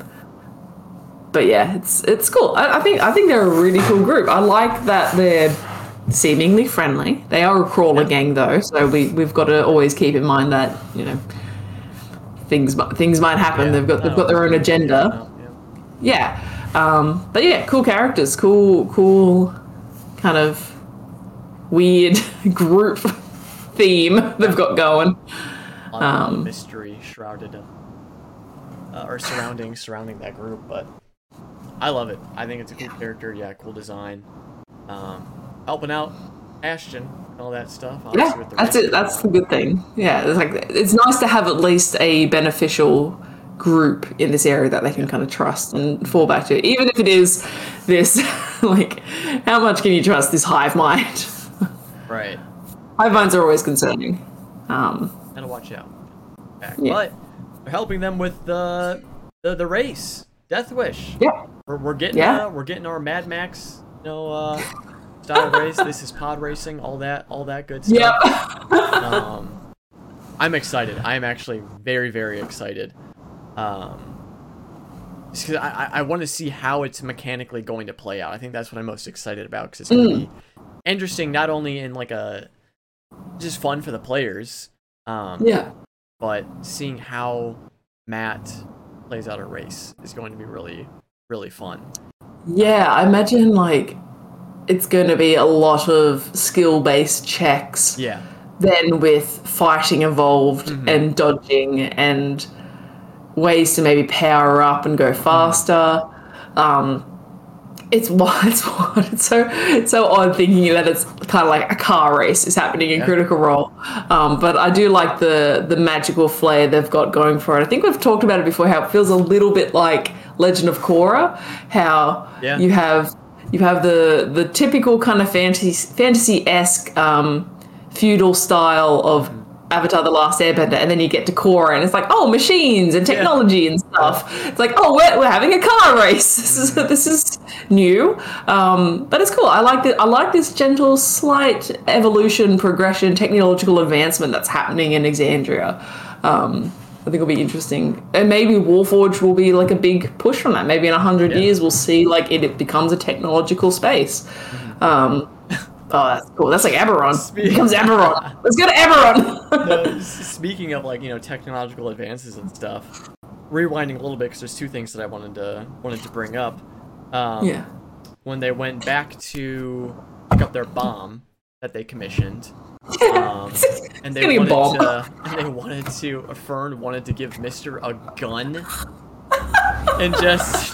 but yeah, it's it's cool. I, I think I think they're a really cool group. I like that they're seemingly friendly. They are a crawler gang though, so we we've got to always keep in mind that, you know, things mi- things might happen. Yeah, they've got they've no, got their own agenda. no, yeah. Yeah. Um, but yeah, cool characters, cool, cool kind of weird group theme they've got going. A lot of Um, mystery shrouded in, uh, or surrounding surrounding that group, but I love it. I think it's a cool character. Yeah, cool design. Um, helping out Ashton and all that stuff. obviously, Yeah, with the that's race. it. That's the good thing. Yeah, it's like it's nice to have at least a beneficial group in this area that they can kind of trust and fall back to, even if it is this like, how much can you trust this hive mind? Right. Hive minds are always concerning. Um, Gotta watch out. Back. Yeah. But we're helping them with the the, the race, Death Wish. yeah, We're, we're getting Yeah. uh, we're getting our Mad Max, you know, uh, style race. This is pod racing, all that, all that good stuff. yep. Um, I'm excited. I'm actually very, very excited. Um, just 'cause I, I, I want to see how it's mechanically going to play out. I think that's what I'm most excited about, because it's going to be interesting, not only in like a just fun for the players, um, Yeah. but seeing how Matt plays out a race is going to be really, really fun. Yeah, I imagine like it's going to be a lot of skill-based checks. Yeah. Then with fighting involved and dodging and ways to maybe power up and go faster. Um, it's wild. It's wild. It's so it's so odd thinking that it's kind of like a car race is happening in Yeah. Critical Role. Um, but I do like the the magical flair they've got going for it. I think we've talked about it before. How it feels a little bit like Legend of Korra. How Yeah. you have you have the the typical kind of fantasy fantasy esque um, feudal style of Avatar: The Last Airbender, and then you get to Korra, and it's like, oh, machines and technology yeah. and stuff. It's like, oh, we're, we're having a car race. This is this is new, um, but it's cool. I like that. I like this gentle, slight evolution, progression, technological advancement that's happening in Exandria. Um, I think it'll be interesting, and maybe Warforged will be like a big push from that. Maybe in a hundred yeah. years, we'll see like it, it becomes a technological space. Mm-hmm. Um, Oh, that's cool. That's like Eberron. Spe- it becomes Eberron. Let's go to Eberron. No, speaking of like, you know, technological advances and stuff, rewinding a little bit because there's two things that I wanted to wanted to bring up. Um, yeah. When they went back to pick up their bomb that they commissioned, um, and they wanted to, and they wanted to, Fern wanted to give Mister a gun, and just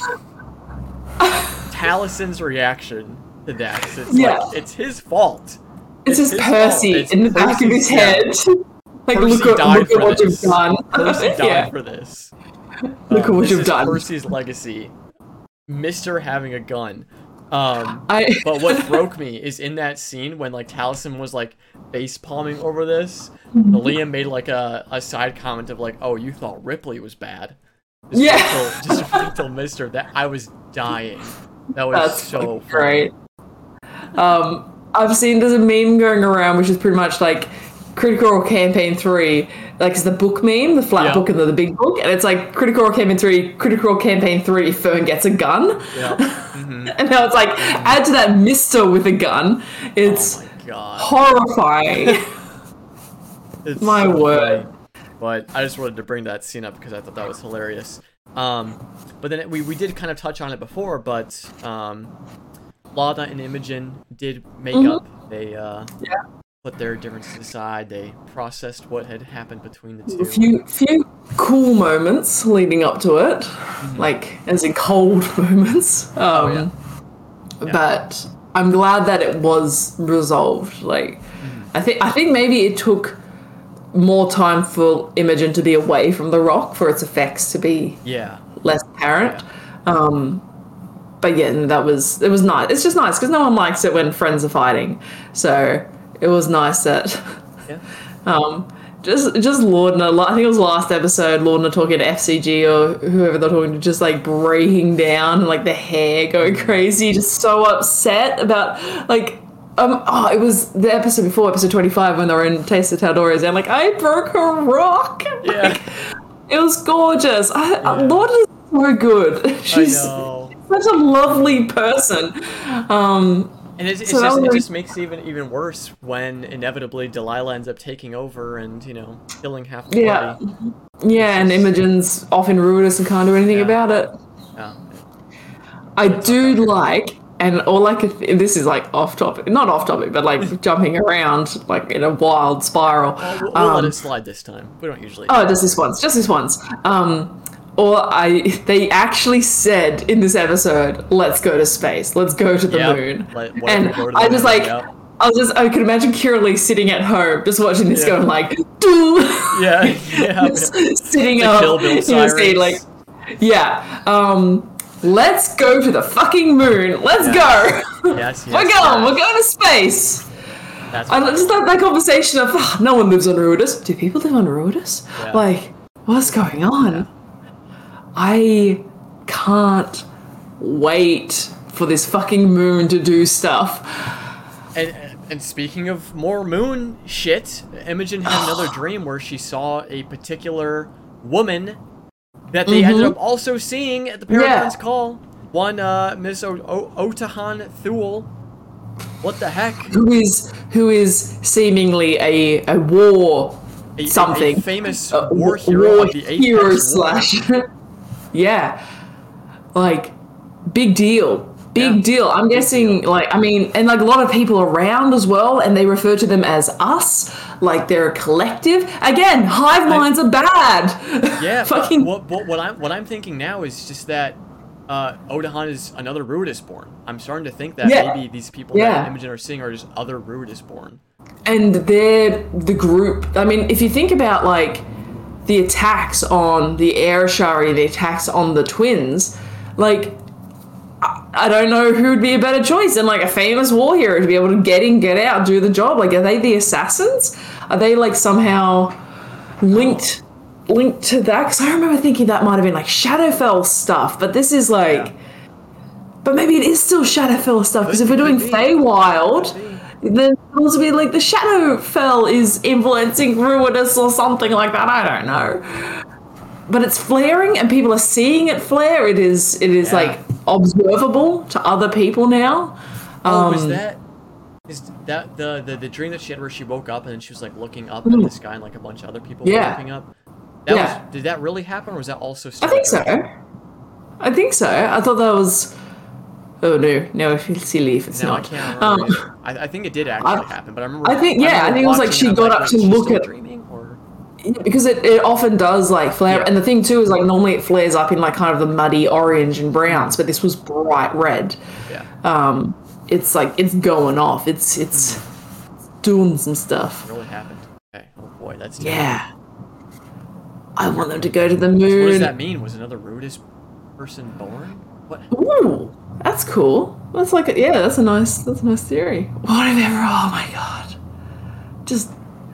Talison's reaction. To that. It's yeah. like, it's his fault. It's, it's his, his Percy it's in the Percy's back of his head. Like, Percy look at, look at what this. you've done. Percy died yeah. for this. Look um, at what this you've is done. Percy's legacy. Mister having a gun. Um, I... but what broke me is in that scene when like Taliesin was like face palming over this, Liam made like a, a side comment of like, "Oh, you thought Ripley was bad." Just yeah. Until, just until Mister That I was dying. That was That's so great. Um, I've seen there's a meme going around which is pretty much like Critical Role Campaign three, like it's the book meme, the flat yeah. book and the, the big book, and it's like Critical Role Campaign three, Critical Role Campaign three, Fern gets a gun. Yeah. Mm-hmm. And now it's like, add to that Mister with a gun. It's oh my God. horrifying. It's my so word. Funny. But I just wanted to bring that scene up because I thought that was hilarious. Um, but then we, we did kind of touch on it before, but um, Lana and Imogen did make mm-hmm. up. They uh, yeah. put their differences aside. They processed what had happened between the two. A few, few cool moments leading up to it, mm-hmm. like as in cold moments. Um, oh, yeah. Yeah. But I'm glad that it was resolved. Like, mm-hmm. I think I think maybe it took more time for Imogen to be away from the rock for its effects to be yeah. less apparent. Yeah. Um, but yeah, that was it was nice. It's just nice because no one likes it when friends are fighting. So it was nice that yeah. um, just just Lorna. I think it was last episode. Lorna talking to F C G or whoever they're talking to, just like breaking down and like the hair going crazy, just so upset about like. Um, oh, it was the episode before, episode twenty-five, when they were in Taste of Tal'Dorei, and like, I broke her rock. Yeah. Like, it was gorgeous. I, yeah. Lorna's so good. She's I know. such a lovely person. Um, and it's, it's so just, was, it just makes it even even worse when inevitably Delilah ends up taking over and, you know, killing half the yeah. party. Yeah, and Imogen's off in Ruidus and can't do anything yeah. about it. Yeah. I do like... And or like th- this is like off topic, not off topic, but like jumping around like in a wild spiral. Oh, we'll, we'll um, let it slide this time. We don't usually. Oh, just this once, just this once. Um, or I, they actually said in this episode, "Let's go to space. Let's go to the yep. moon." Let, and I just like, yep. I was just, I could imagine Kira Lee sitting at home, just watching this, yeah. going like, "Doo." Yeah, yeah. Sitting the up, Kill Bill you know, like, yeah. Um, Let's go to the fucking moon. Let's yes. go. Yes, yes. We're going. Yes. We're going to space. That's I just that, that conversation of oh, no one lives on Ruidus. Do people live on Ruidus? Yeah. Like, what's going on? Yeah. I can't wait for this fucking moon to do stuff. And and speaking of more moon shit, Imogen had another dream where she saw a particular woman that they mm-hmm. ended up also seeing at the Paragon's yeah. call. One, uh, Miss o- o- Otahan Thule. What the heck? Who is who is seemingly a a war a, something a, a famous uh, war hero war of the hero Apex slash. Yeah, like big deal. Big yeah. deal. I'm Big guessing, deal. like, I mean, and like a lot of people around as well, and they refer to them as us, like they're a collective. Again, hive minds I, are bad. Yeah, fucking. What, what, what I'm what I'm thinking now is just that uh, Odahan is another Ruidus born. I'm starting to think that yeah. maybe these people yeah. that Imogen are seeing are just other Ruidus born. And they're the group. I mean, if you think about like the attacks on the Air Ashari, the attacks on the twins, like. I don't know who would be a better choice than like a famous war hero to be able to get in, get out, do the job. Like, are they the assassins? are they like somehow linked linked to that? Because I remember thinking that might have been like Shadowfell stuff, but this is like, yeah. But maybe it is still Shadowfell stuff, because if we're doing Feywild, then it could also be like the Shadowfell is influencing Ruinous or something like that. I don't know. But it's flaring, and people are seeing it flare. It is, it is yeah. like observable to other people now. Oh, um, was that? Is that the, the the dream that she had where she woke up and then she was like looking up mm. at the sky and like a bunch of other people yeah. were looking up? That yeah. was, did that really happen, or was that also? I think so. I think so. I thought that was. Oh no! No, I feel silly if it's no, not. I can't remember. Um, I, I think it did actually I, happen, but I remember. I think yeah. I, I think it was like she got like, up to look at. Dreaming, or? Because it, it often does like flare, yeah. and the thing too is like normally it flares up in like kind of the muddy orange and browns, but this was bright red. Yeah. Um, it's like it's going off. It's it's mm. doing some stuff. It really happened. Okay. Oh boy, that's yeah. I want them to go to the moon. So what does that mean? Was another Rudis person born? What? Ooh, that's cool. That's like a, yeah, that's a nice that's a nice theory. Whatever. Oh my god, just.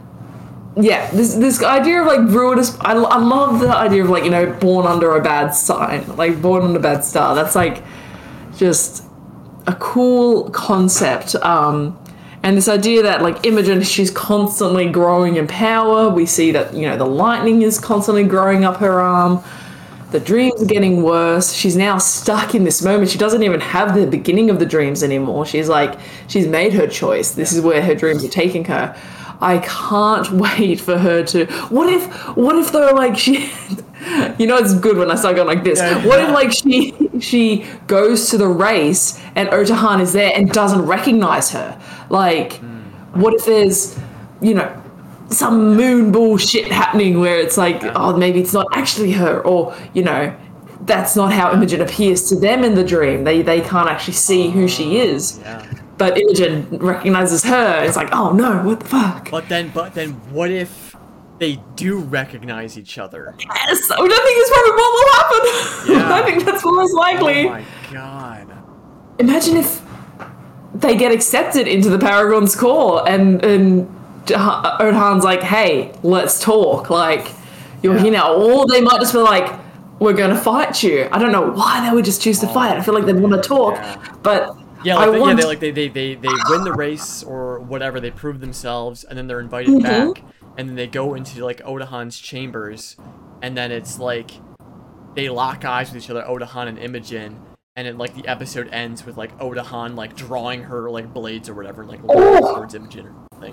Yeah, this this idea of like Ruinous, I, I love the idea of like, you know, born under a bad sign, like born under a bad star. That's like just a cool concept. Um, and this idea that like Imogen, she's constantly growing in power. We see that, you know, the lightning is constantly growing up her arm. The dreams are getting worse. She's now stuck in this moment. She doesn't even have the beginning of the dreams anymore. She's like, she's made her choice. This is where her dreams are taking her. I can't wait for her to. What if? What if though? Like she, you know, it's good when I start going like this. Yeah, what yeah. if like she she goes to the race and Otahan is there and doesn't recognize her? Like, mm. what if there's, you know, some moon bullshit happening where it's like, yeah. oh, maybe it's not actually her, or you know, that's not how Imogen appears to them in the dream. They they can't actually see who she is. Yeah. But Imogen recognizes her. It's like, oh no, what the fuck? But then, but then, what if they do recognize each other? Yes, I don't think it's probably what will happen. Yeah. I think that's most likely. Oh my god! Imagine if they get accepted into the Paragon's Core, and and Otahan's like, hey, let's talk. Like, you're yeah. here now. Or they might just be like, we're going to fight you. I don't know why they would just choose to oh, fight. I feel like they'd want to talk, yeah. but. Yeah, like, I they, want... yeah, they like they, they they they win the race or whatever. They prove themselves, and then they're invited mm-hmm. back, and then they go into like Otahan's chambers, and then it's like they lock eyes with each other, Otahan and Imogen, and then like the episode ends with like Otahan like drawing her like blades or whatever, and like oh. towards Imogen or something.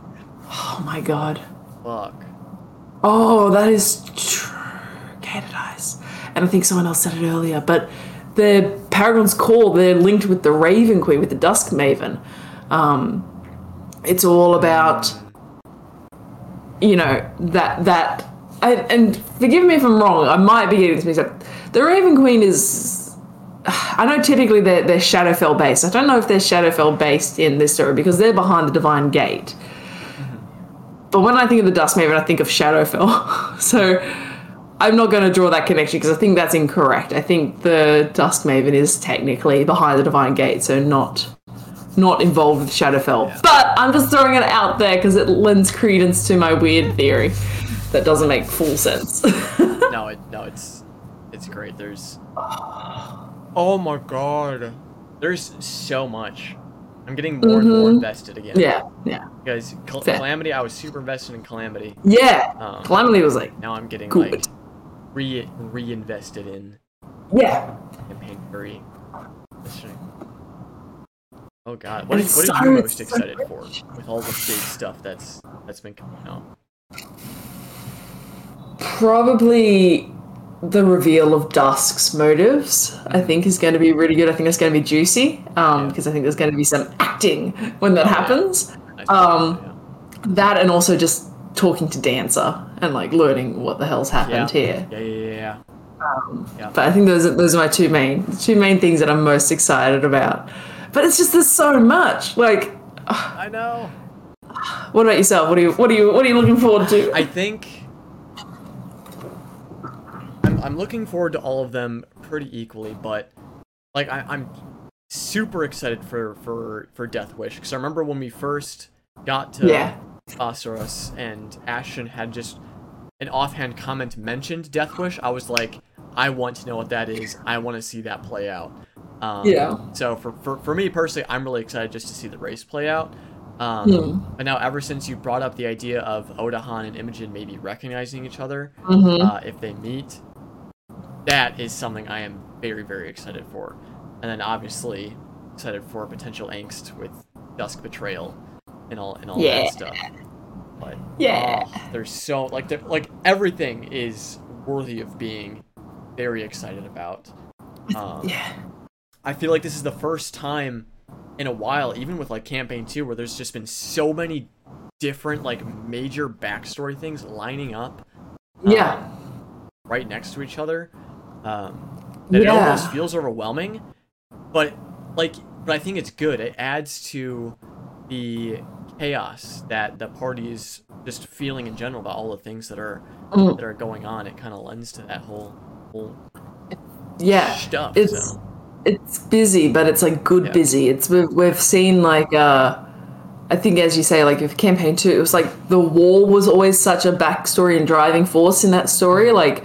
Oh my god! Fuck. Oh, that is true. Gated eyes, and I think someone else said it earlier, but. The Paragon's Call, they're linked with the Raven Queen, with the Dusk Maven. Um, it's all about, you know, that, that, I, and forgive me if I'm wrong, I might be getting this mixed up. The Raven Queen is, I know typically they're, they're Shadowfell based. I don't know if they're Shadowfell based in this story because they're behind the Divine Gate. But when I think of the Dusk Maven, I think of Shadowfell. So I'm not going to draw that connection because I think that's incorrect. I think the Dusk Maven is technically behind the Divine Gate, so not not involved with Shadowfell. Yeah. But I'm just throwing it out there because it lends credence to my weird theory that doesn't make full sense. no, it no, it's it's great. There's oh my god, there's so much. I'm getting more mm-hmm. and more invested again. Yeah, yeah. Because Cal- Calamity, I was super invested in Calamity. Yeah, um, Calamity was like now I'm getting good. like re reinvested in. Yeah. Campaign three. Oh god, what, is, what are you most excited for with all the big stuff that's that's been coming out? Probably the reveal of Dusk's motives, I think, is going to be really good. I think it's going to be juicy um, yeah. because I think there's going to be some acting when that oh, happens. Yeah. Um, yeah. That and also just talking to Dancer and like learning what the hell's happened yeah. here. Yeah, yeah, yeah. yeah. Um, yeah. But I think those are, those are my two main two main things that I'm most excited about. But it's just there's so much. Like, I know. What about yourself? What are you what are you what are you looking forward to? I think I'm I'm looking forward to all of them pretty equally, but like I, I'm super excited for for for Death Wish because I remember when we first got to yeah. Osiris and Ashton had just an offhand comment mentioned Death Wish, I was like, I want to know what that is. I want to see that play out. Um, Yeah. So for, for, for me personally, I'm really excited just to see the race play out. Um, Hmm. But now, ever since you brought up the idea of Odahan and Imogen maybe recognizing each other Mhm. uh, if they meet, that is something I am very, very excited for. And then obviously excited for potential angst with Dusk Betrayal and all and all Yeah. that stuff. But Yeah. oh, there's so like there, like everything is worthy of being very excited about. Um, Yeah. I feel like this is the first time in a while, even with like campaign two, where there's just been so many different like major backstory things lining up. um, Yeah. right next to each other. Um, that it Yeah. almost feels overwhelming, but like, but I think it's good. It adds to the chaos that the party is just feeling in general about all the things that are Mm. that are going on. It kind of lends to that whole whole Yeah. stuff. It's so it's busy, but it's like good Yeah. busy. It's we've we've seen like uh I think as you say, like with campaign two, it was like the war was always such a backstory and driving force in that story. Like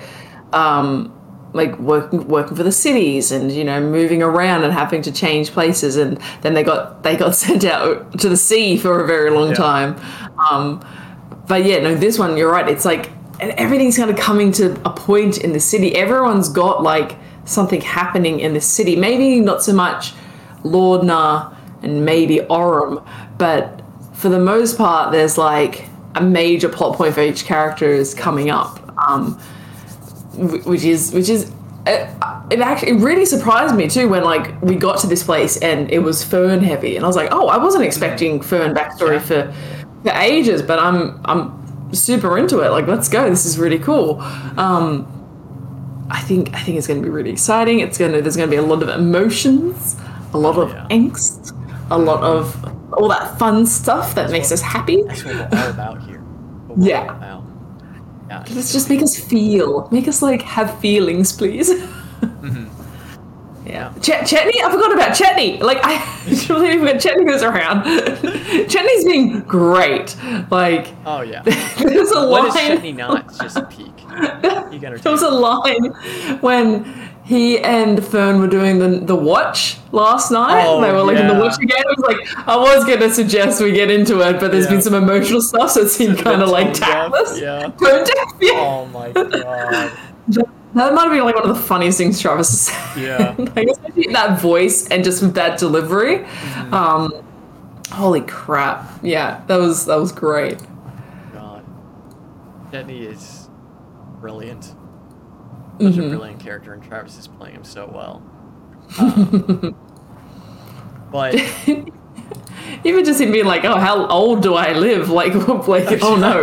um like working working for the cities and, you know, moving around and having to change places, and then they got they got sent out to the sea for a very long Yeah. time. Um but yeah, no, this one, you're right. It's like, and everything's kind of coming to a point in the city. Everyone's got like something happening in the city. Maybe not so much Lordna and maybe Orym, but for the most part, there's like a major plot point for each character is coming up, um, wh- which is which is. It, it actually it really surprised me too when like we got to this place and it was Fern heavy, and I was like, oh, I wasn't expecting Fern backstory Yeah. for for ages, but I'm I'm super into it. Like, let's go. This is really cool. Um, I think I think it's going to be really exciting. It's going to there's going to be a lot of emotions, a lot Oh, of yeah. angst, a lot of all that fun stuff that makes us happy. that's what we're all about here. What we're Yeah. all about. Yeah. Let's just make us feel, make us like have feelings, please. Mhm. Yeah, Ch- Chetney. I forgot about Chetney. Like I really forgot Chetney was around. Chetney's been great. Like Oh yeah. there's a When is line. Chetney not just peak? You gotta There was a line when he and Fern were doing the the watch last night. Oh, they were like in the yeah. watch again. It was like, I was gonna suggest we get into it, but there's Yeah. been some emotional stuff, so it seemed It's a bit kind of like tone deaf, tactless. yeah. Tone deaf, yeah. Oh my god. That might have been like one of the funniest things Travis has said. Yeah. Like, especially that voice and just with that delivery. Mm-hmm. Um, holy crap! Yeah, that was that was great. God. Chetney is brilliant. Such Mm-hmm. a brilliant character, and Travis is playing him so well. Um, but Even just him being like, "Oh, how old do I live?" Like, like, oh no.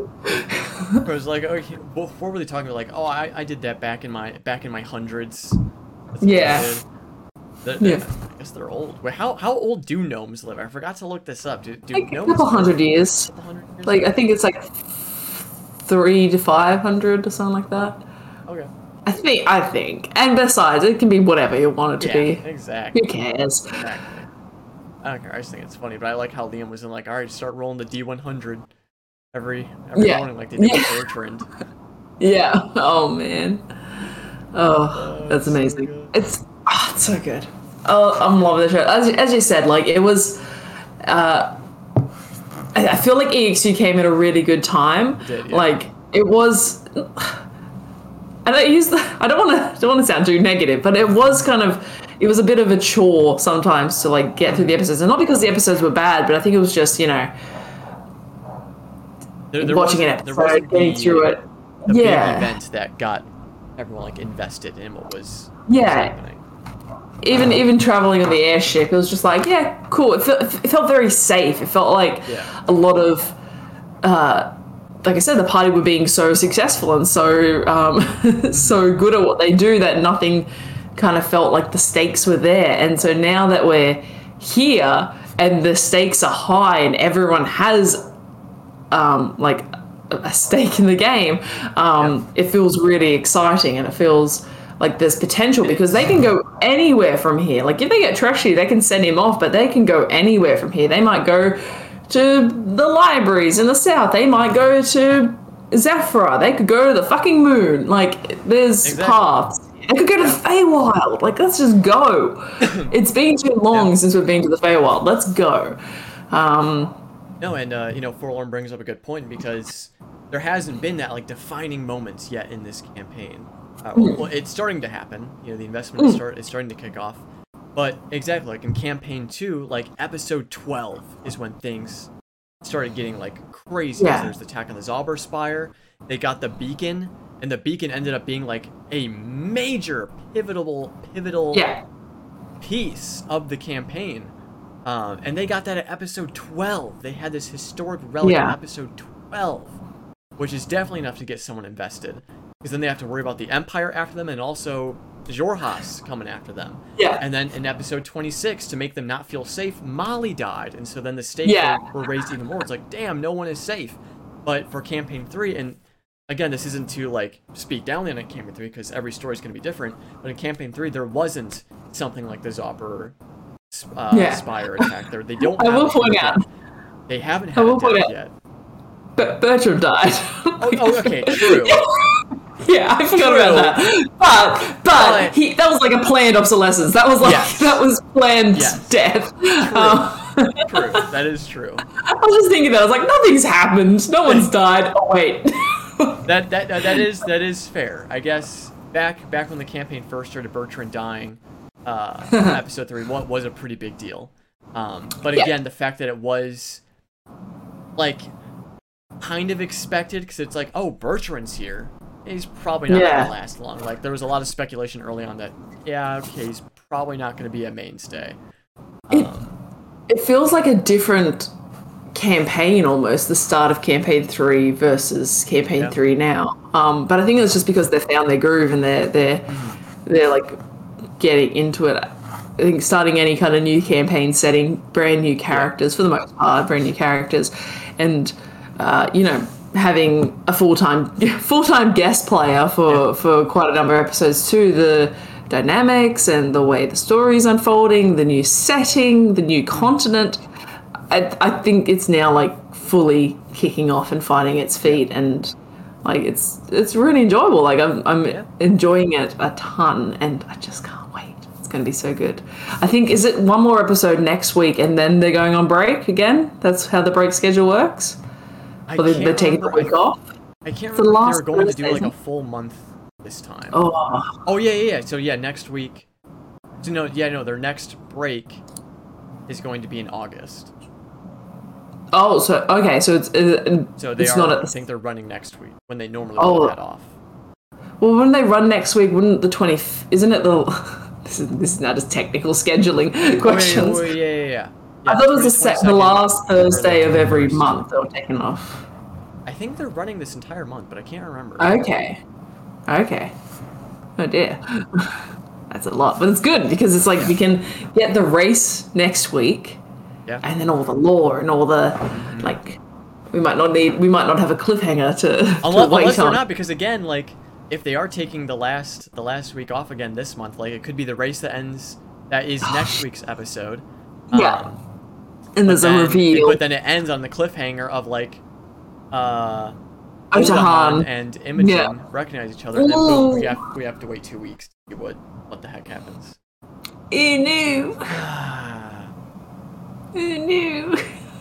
it was like, oh, he- before we were talking about like, oh, I, I did that back in my back in my hundreds. That's what I Yeah. did. They're- they're- Yeah. I guess they're old. Wait, how how old do gnomes live? I forgot to look this up. Do, do Like a gnomes couple live hundred years. a couple hundred years? Like I think it's like three to five hundred or something like that. Okay. I think. I think. And besides, it can be whatever you want it to Yeah, be. exactly. Who cares? Exactly. I don't care. I just think it's funny, but I like how Liam was in like, all right, start rolling the D one hundred every every Yeah. morning like they did Yeah. with Bertrand. Yeah. Oh man. Oh, Oh, that's it's so amazing. good. It's oh, it's so good. Oh, I'm loving the show. As, as you said, like it was. Uh, I, I feel like E X U came at a really good time. It did, yeah. Like it was. And I use the. I don't want to. Don't want to sound too negative, but it was kind of. It was a bit of a chore sometimes to like get through the episodes, and not because the episodes were bad, but I think it was just, you know, There, there watching an wasn't- there episode, wasn't getting the- through it. the big Yeah. event that got everyone like invested in what was, what was Yeah. happening. Even even traveling on the airship, it was just like, yeah, cool. It felt, it felt very safe. It felt like Yeah. a lot of, uh, like I said, the party were being so successful and so um, so good at what they do that nothing kind of felt like the stakes were there. And so now that we're here and the stakes are high and everyone has um, like a a stake in the game, um, it feels really exciting, and it feels like there's potential because they can go anywhere from here. Like if they get trashy, they can send him off, but they can go anywhere from here. They might go to the libraries in the south. They might go to Zephyra. They could go to the fucking moon. Like, there's Exactly. paths. They could go to the Feywild. Like, let's just go. It's been too long Yeah. since we've been to the Feywild. Let's go. Um, No, and uh, you know, Forlorn brings up a good point because there hasn't been that like defining moments yet in this campaign. Uh, Mm. well, it's starting to happen. You know, the investment is, start, is starting to kick off. But exactly, like in campaign two, like episode twelve is when things started getting like crazy. Yeah. There's the attack on the Zauber Spire. They got the beacon, and the beacon ended up being like a major pivotal, pivotal yeah. piece of the campaign. Um, and they got that at episode twelve. They had this historic relic Yeah. in episode twelve, which is definitely enough to get someone invested. Because then they have to worry about the Empire after them and also Jorhas coming after them. Yeah. And then in episode twenty-six, to make them not feel safe, Molly died. And so then the stakes Yeah. were, were raised even more. It's like, damn, no one is safe. But for campaign three, and again, this isn't to like speak down on campaign three because every story is going to be different. But in campaign three, there wasn't something like the Zauber uh, Yeah. Spire attack. There, they don't. I have will it point yet. out. They haven't I had will it point down out. yet. But Bertram died. Oh, oh, okay, true. Yeah, I forgot True. about that. But but But- he that was like a planned obsolescence. That was like Yes. that was planned Yes. death. Um, True. That is true. I was just thinking that. I was like, nothing's happened. No one's died. Oh wait. That that that that is that is fair. I guess back back when the campaign first started, Bertrand dying, uh, episode three what was a pretty big deal. Um, but Yeah. again, the fact that it was like kind of expected because it's like, oh, Bertrand's here. He's probably not Yeah. gonna last long. Like there was a lot of speculation early on that, yeah, okay, he's probably not gonna be a mainstay. It, Um, it feels like a different campaign almost, the start of campaign three versus campaign Yeah. three now. Um, but I think it's just because they've found their groove and they're they're they're like getting into it. I think starting any kind of new campaign setting, brand new characters for the most part, brand new characters, and uh, you know, having a full time full time guest player for for quite a number of episodes too. The dynamics and the way the story's unfolding, the new setting, the new continent. I, I think it's now like fully kicking off and finding its feet, and like it's it's really enjoyable. Like I'm I'm Yeah. enjoying it a ton, and I just can't wait. It's going to be so good. I think is it one more episode next week, and then they're going on break again. That's how the break schedule works. I Or they, can't they're taking the remember- week off. I can't the remember if they last were going to do like Thursday, a isn't full month this time. Oh, Oh yeah, yeah, yeah. So yeah, next week. So no, yeah, no, their next break is going to be in August. oh, so okay, so it's uh, So they it's are. not at I the think they're running next week when they normally Oh. would have off. Well, when they run next week, wouldn't the twenty? Isn't it the? This is this is now just technical scheduling Oh, yeah, questions. yeah, yeah, yeah, yeah. I Yeah, thought it was the, se- the twenty-second last or the Thursday of every first. month they were taking off. I think they're running this entire month, but I can't remember. Okay, okay. Oh dear, that's a lot, but it's good because it's like we can get the race next week, Yeah. and then all the lore and all the like. We might not need. We might not have a cliffhanger to, to Unless, wait unless they're on. not, because again, like if they are taking the last the last week off again this month, like it could be the race that ends that is next week's episode. Yeah. Um, and there's then- a reveal. But then it ends on the cliffhanger of like uh Otahan. Otahan and Imogen Yeah. recognize each other, and then boom, we Ooh. have we have to wait two weeks to see what what the heck happens. Who knew? Who knew?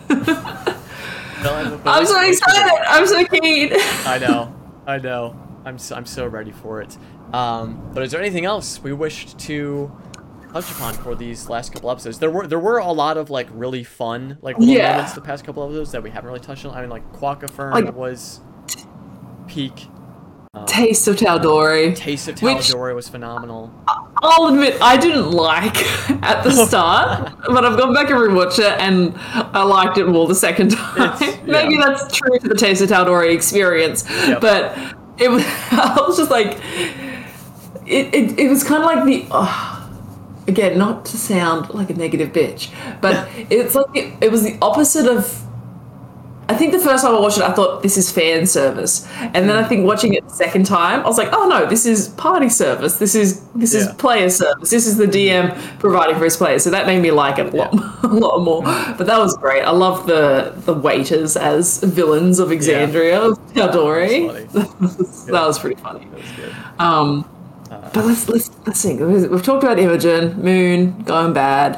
I'm so excited. I'm so keen. I know, I know. I'm so, I'm so ready for it. Um, but is there anything else we wished to touch upon for these last couple episodes? There were there were a lot of like really fun like little Yeah. moments the past couple episodes that we haven't really touched on. I mean, like Quackafern Like- was peak. Um, Taste of Taldori. Taste of which- Taladori was phenomenal. I'll admit I didn't like at the start, but I've gone back and rewatched it, and I liked it more the second time. It's- Maybe yeah. that's true for the Taste of Taldori experience, Yep. but it was. I was just like, it. It, it was kind of like the. Oh, again, not to sound like a negative bitch, but it's like it, it was the opposite of I think the first time I watched it, I thought this is fan service, and then I think watching it the second time, I was like, oh no, this is party service. This is this is Yeah. player service. This is the D M providing for his players. So that made me like it a lot, Yeah. a lot more. But that was great. I love the the waiters as villains of Exandria, of Taldori. That's That was pretty funny. That was good. Um, but let's let's let's think. We've we've talked about Imogen, Moon going bad,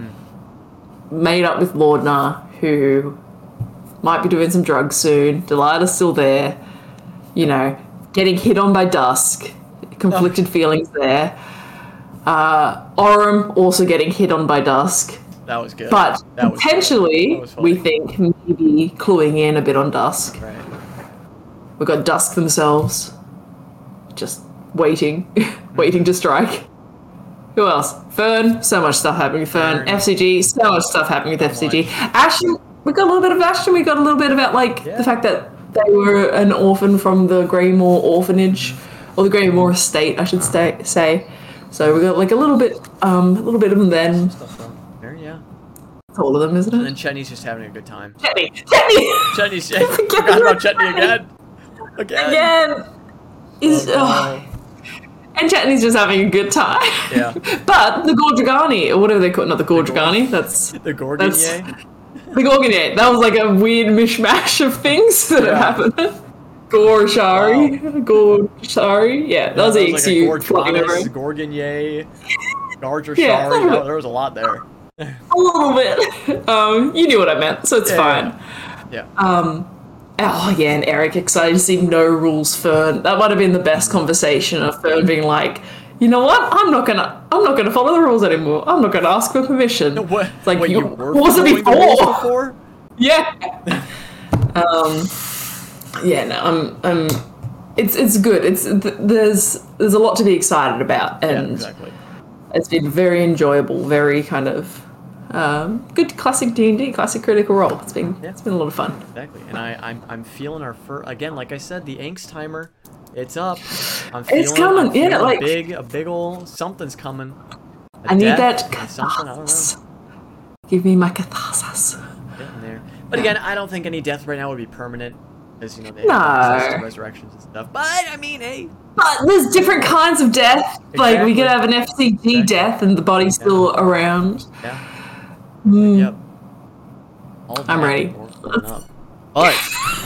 made up with Lordna, who might be doing some drugs soon. Delilah's still there. You know, getting hit on by Dusk. Conflicted feelings there. Uh, Orym also getting hit on by Dusk. That was good. But that was potentially, That was funny. we think maybe cluing in a bit on Dusk. Right. We've got Dusk themselves. Just waiting. waiting to strike. Who else? Fern. So much stuff happening with Fern. Fern. F C G. So much stuff happening with F C G. Ashton. We got a little bit of Ashton. We got a little bit about like Yeah. the fact that they were an orphan from the Greymore orphanage, or the Greymore estate, I should stay, say. So we got like a little bit, um, a little bit of them then. Stuff though. There, yeah. It's all of them, isn't And it? then Chetney's just having a good time. Chetney. Chetney. Chetney's forgot about Chetney again. Again. Again. Is Oh, oh. And Chetney's just having a good time. Yeah. But the Gordragani, or whatever they call it, not the Gordragani, that's The Gorgon That's- yay. the Gorgonate. That was like a weird mishmash of things that Yeah. have happened. Gorshari. Gorshari. Yeah, that was Yeah, E X U floating over. Gorgonis, Gorgon yay. Garger Yeah, Shari. a little Oh, there was a lot there. A little bit. Um, you knew what I meant, so it's Yeah, fine. Yeah. Um, oh yeah, and Eric excited to see No Rules Fern. That might have been the best conversation of Fern being like, you know what? I'm not gonna. I'm not gonna follow the rules anymore. I'm not gonna ask for permission. What? It's like Wait, you, you were what was it following the rules before? before? Yeah. um. Yeah. No. I'm. I'm. It's. It's good. It's. th- There's. There's a lot to be excited about, Yeah, and exactly. it's been very enjoyable. Very kind of. Um, good classic D and D, classic Critical Role. It's been. Yeah. It's been a lot of fun. Exactly. And I, I'm, I'm feeling our first. Again, like I said, the angst timer. It's up. I'm feeling, It's coming, I'm yeah, feeling like- a big, a big ol' something's coming. A I need death, that a something. I don't catharsis. know. Give me my catharsis. Getting there. But again, I don't think any death right now would be permanent, as you know they No. have access to resurrections and stuff. But I mean, hey, But there's different kinds of death. Like we could Exactly. have an F C G Exactly. death and the body's still around. yeah, Mm. yep. All I'm that ready. and more coming up. But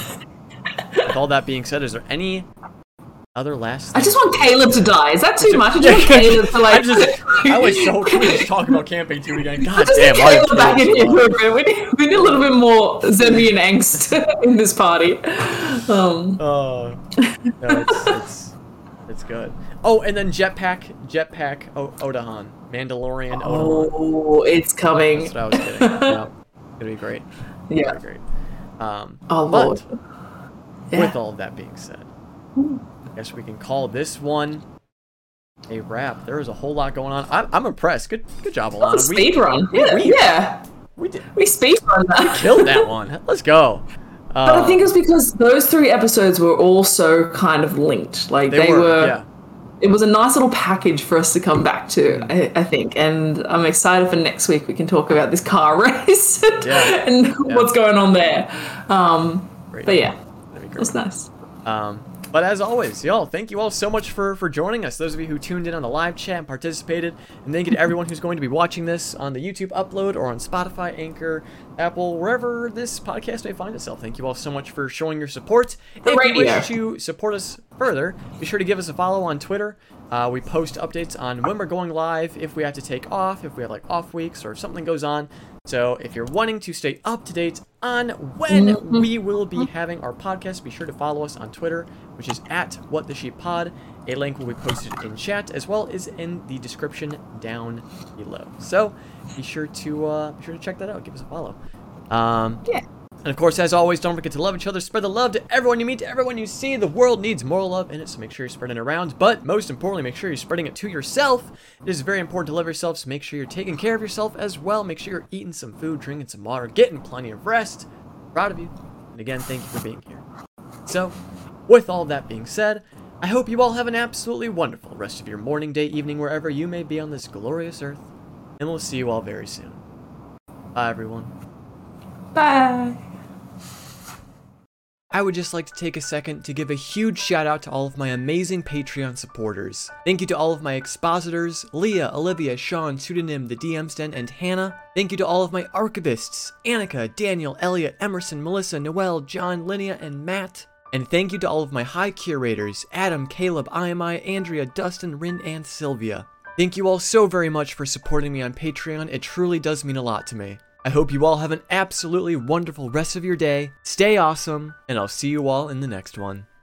with all that being said, is there any other last? I just want Caleb to die. Is that too much? I Yeah, just want Caleb to like. I just, I was so can we just talk about camping too again. I God just damn, need why Caleb did back in Caleb here so for a much? bit. We need, we need a little bit more Zembian angst in this party. Um, Oh, no, it's, it's it's good. Oh, and then Jetpack, Jetpack o- Odahan, Mandalorian Odahan. oh, it's coming. That's what I was kidding. No, it's gonna be great. Yeah. Very great. Um, Oh but lord. Yeah. with all of that being said, I guess we can call this one a wrap. There is a whole lot going on. I'm, I'm impressed. Good good job, That Alana. was a speed run. Yeah, we- yeah. we did We speed run that. killed that one. Let's go. Uh, But I think it's because those three episodes were also kind of linked. Like they, they, were, were. yeah. It was a nice little package for us to come back to, I, I think. And I'm excited for next week. We can talk about this car race and, Yeah. and what's going on there. Um, Great. but yeah, That'd be it great. was nice. Um, but as always, y'all, thank you all so much for, for joining us. Those of you who tuned in on the live chat and participated. And thank you to everyone who's going to be watching this on the YouTube upload or on Spotify, Anchor, Apple, wherever this podcast may find itself. Thank you all so much for showing your support. The if radio. you wish to support us further, be sure to give us a follow on Twitter. Uh, we post updates on when we're going live, if we have to take off, if we have like off weeks or if something goes on. So if you're wanting to stay up to date on when we will be having our podcast, be sure to follow us on Twitter, which is at What the Sheep Pod. A link will be posted in chat as well as in the description down below. So be sure to uh, be sure to check that out. Give us a follow. Um, Yeah. and of course, as always, don't forget to love each other, spread the love to everyone you meet, to everyone you see. The world needs more love in it, so make sure you're spreading it around. But most importantly, make sure you're spreading it to yourself. It is very important to love yourself, so make sure you're taking care of yourself as well. Make sure you're eating some food, drinking some water, getting plenty of rest. Proud of you. And again, thank you for being here. So, with all that being said, I hope you all have an absolutely wonderful rest of your morning, day, evening, wherever you may be on this glorious earth. And we'll see you all very soon. Bye, everyone. Bye. I would just like to take a second to give a huge shout out to all of my amazing Patreon supporters. Thank you to all of my expositors, Leah, Olivia, Sean, Pseudonym, the D M's Den, and Hannah. Thank you to all of my archivists, Annika, Daniel, Elliot, Emerson, Melissa, Noel, John, Linnea, and Matt. And thank you to all of my high curators, Adam, Caleb, I M I, Andrea, Dustin, Rin, and Sylvia. Thank you all so very much for supporting me on Patreon. It truly does mean a lot to me. I hope you all have an absolutely wonderful rest of your day. Stay awesome, and I'll see you all in the next one.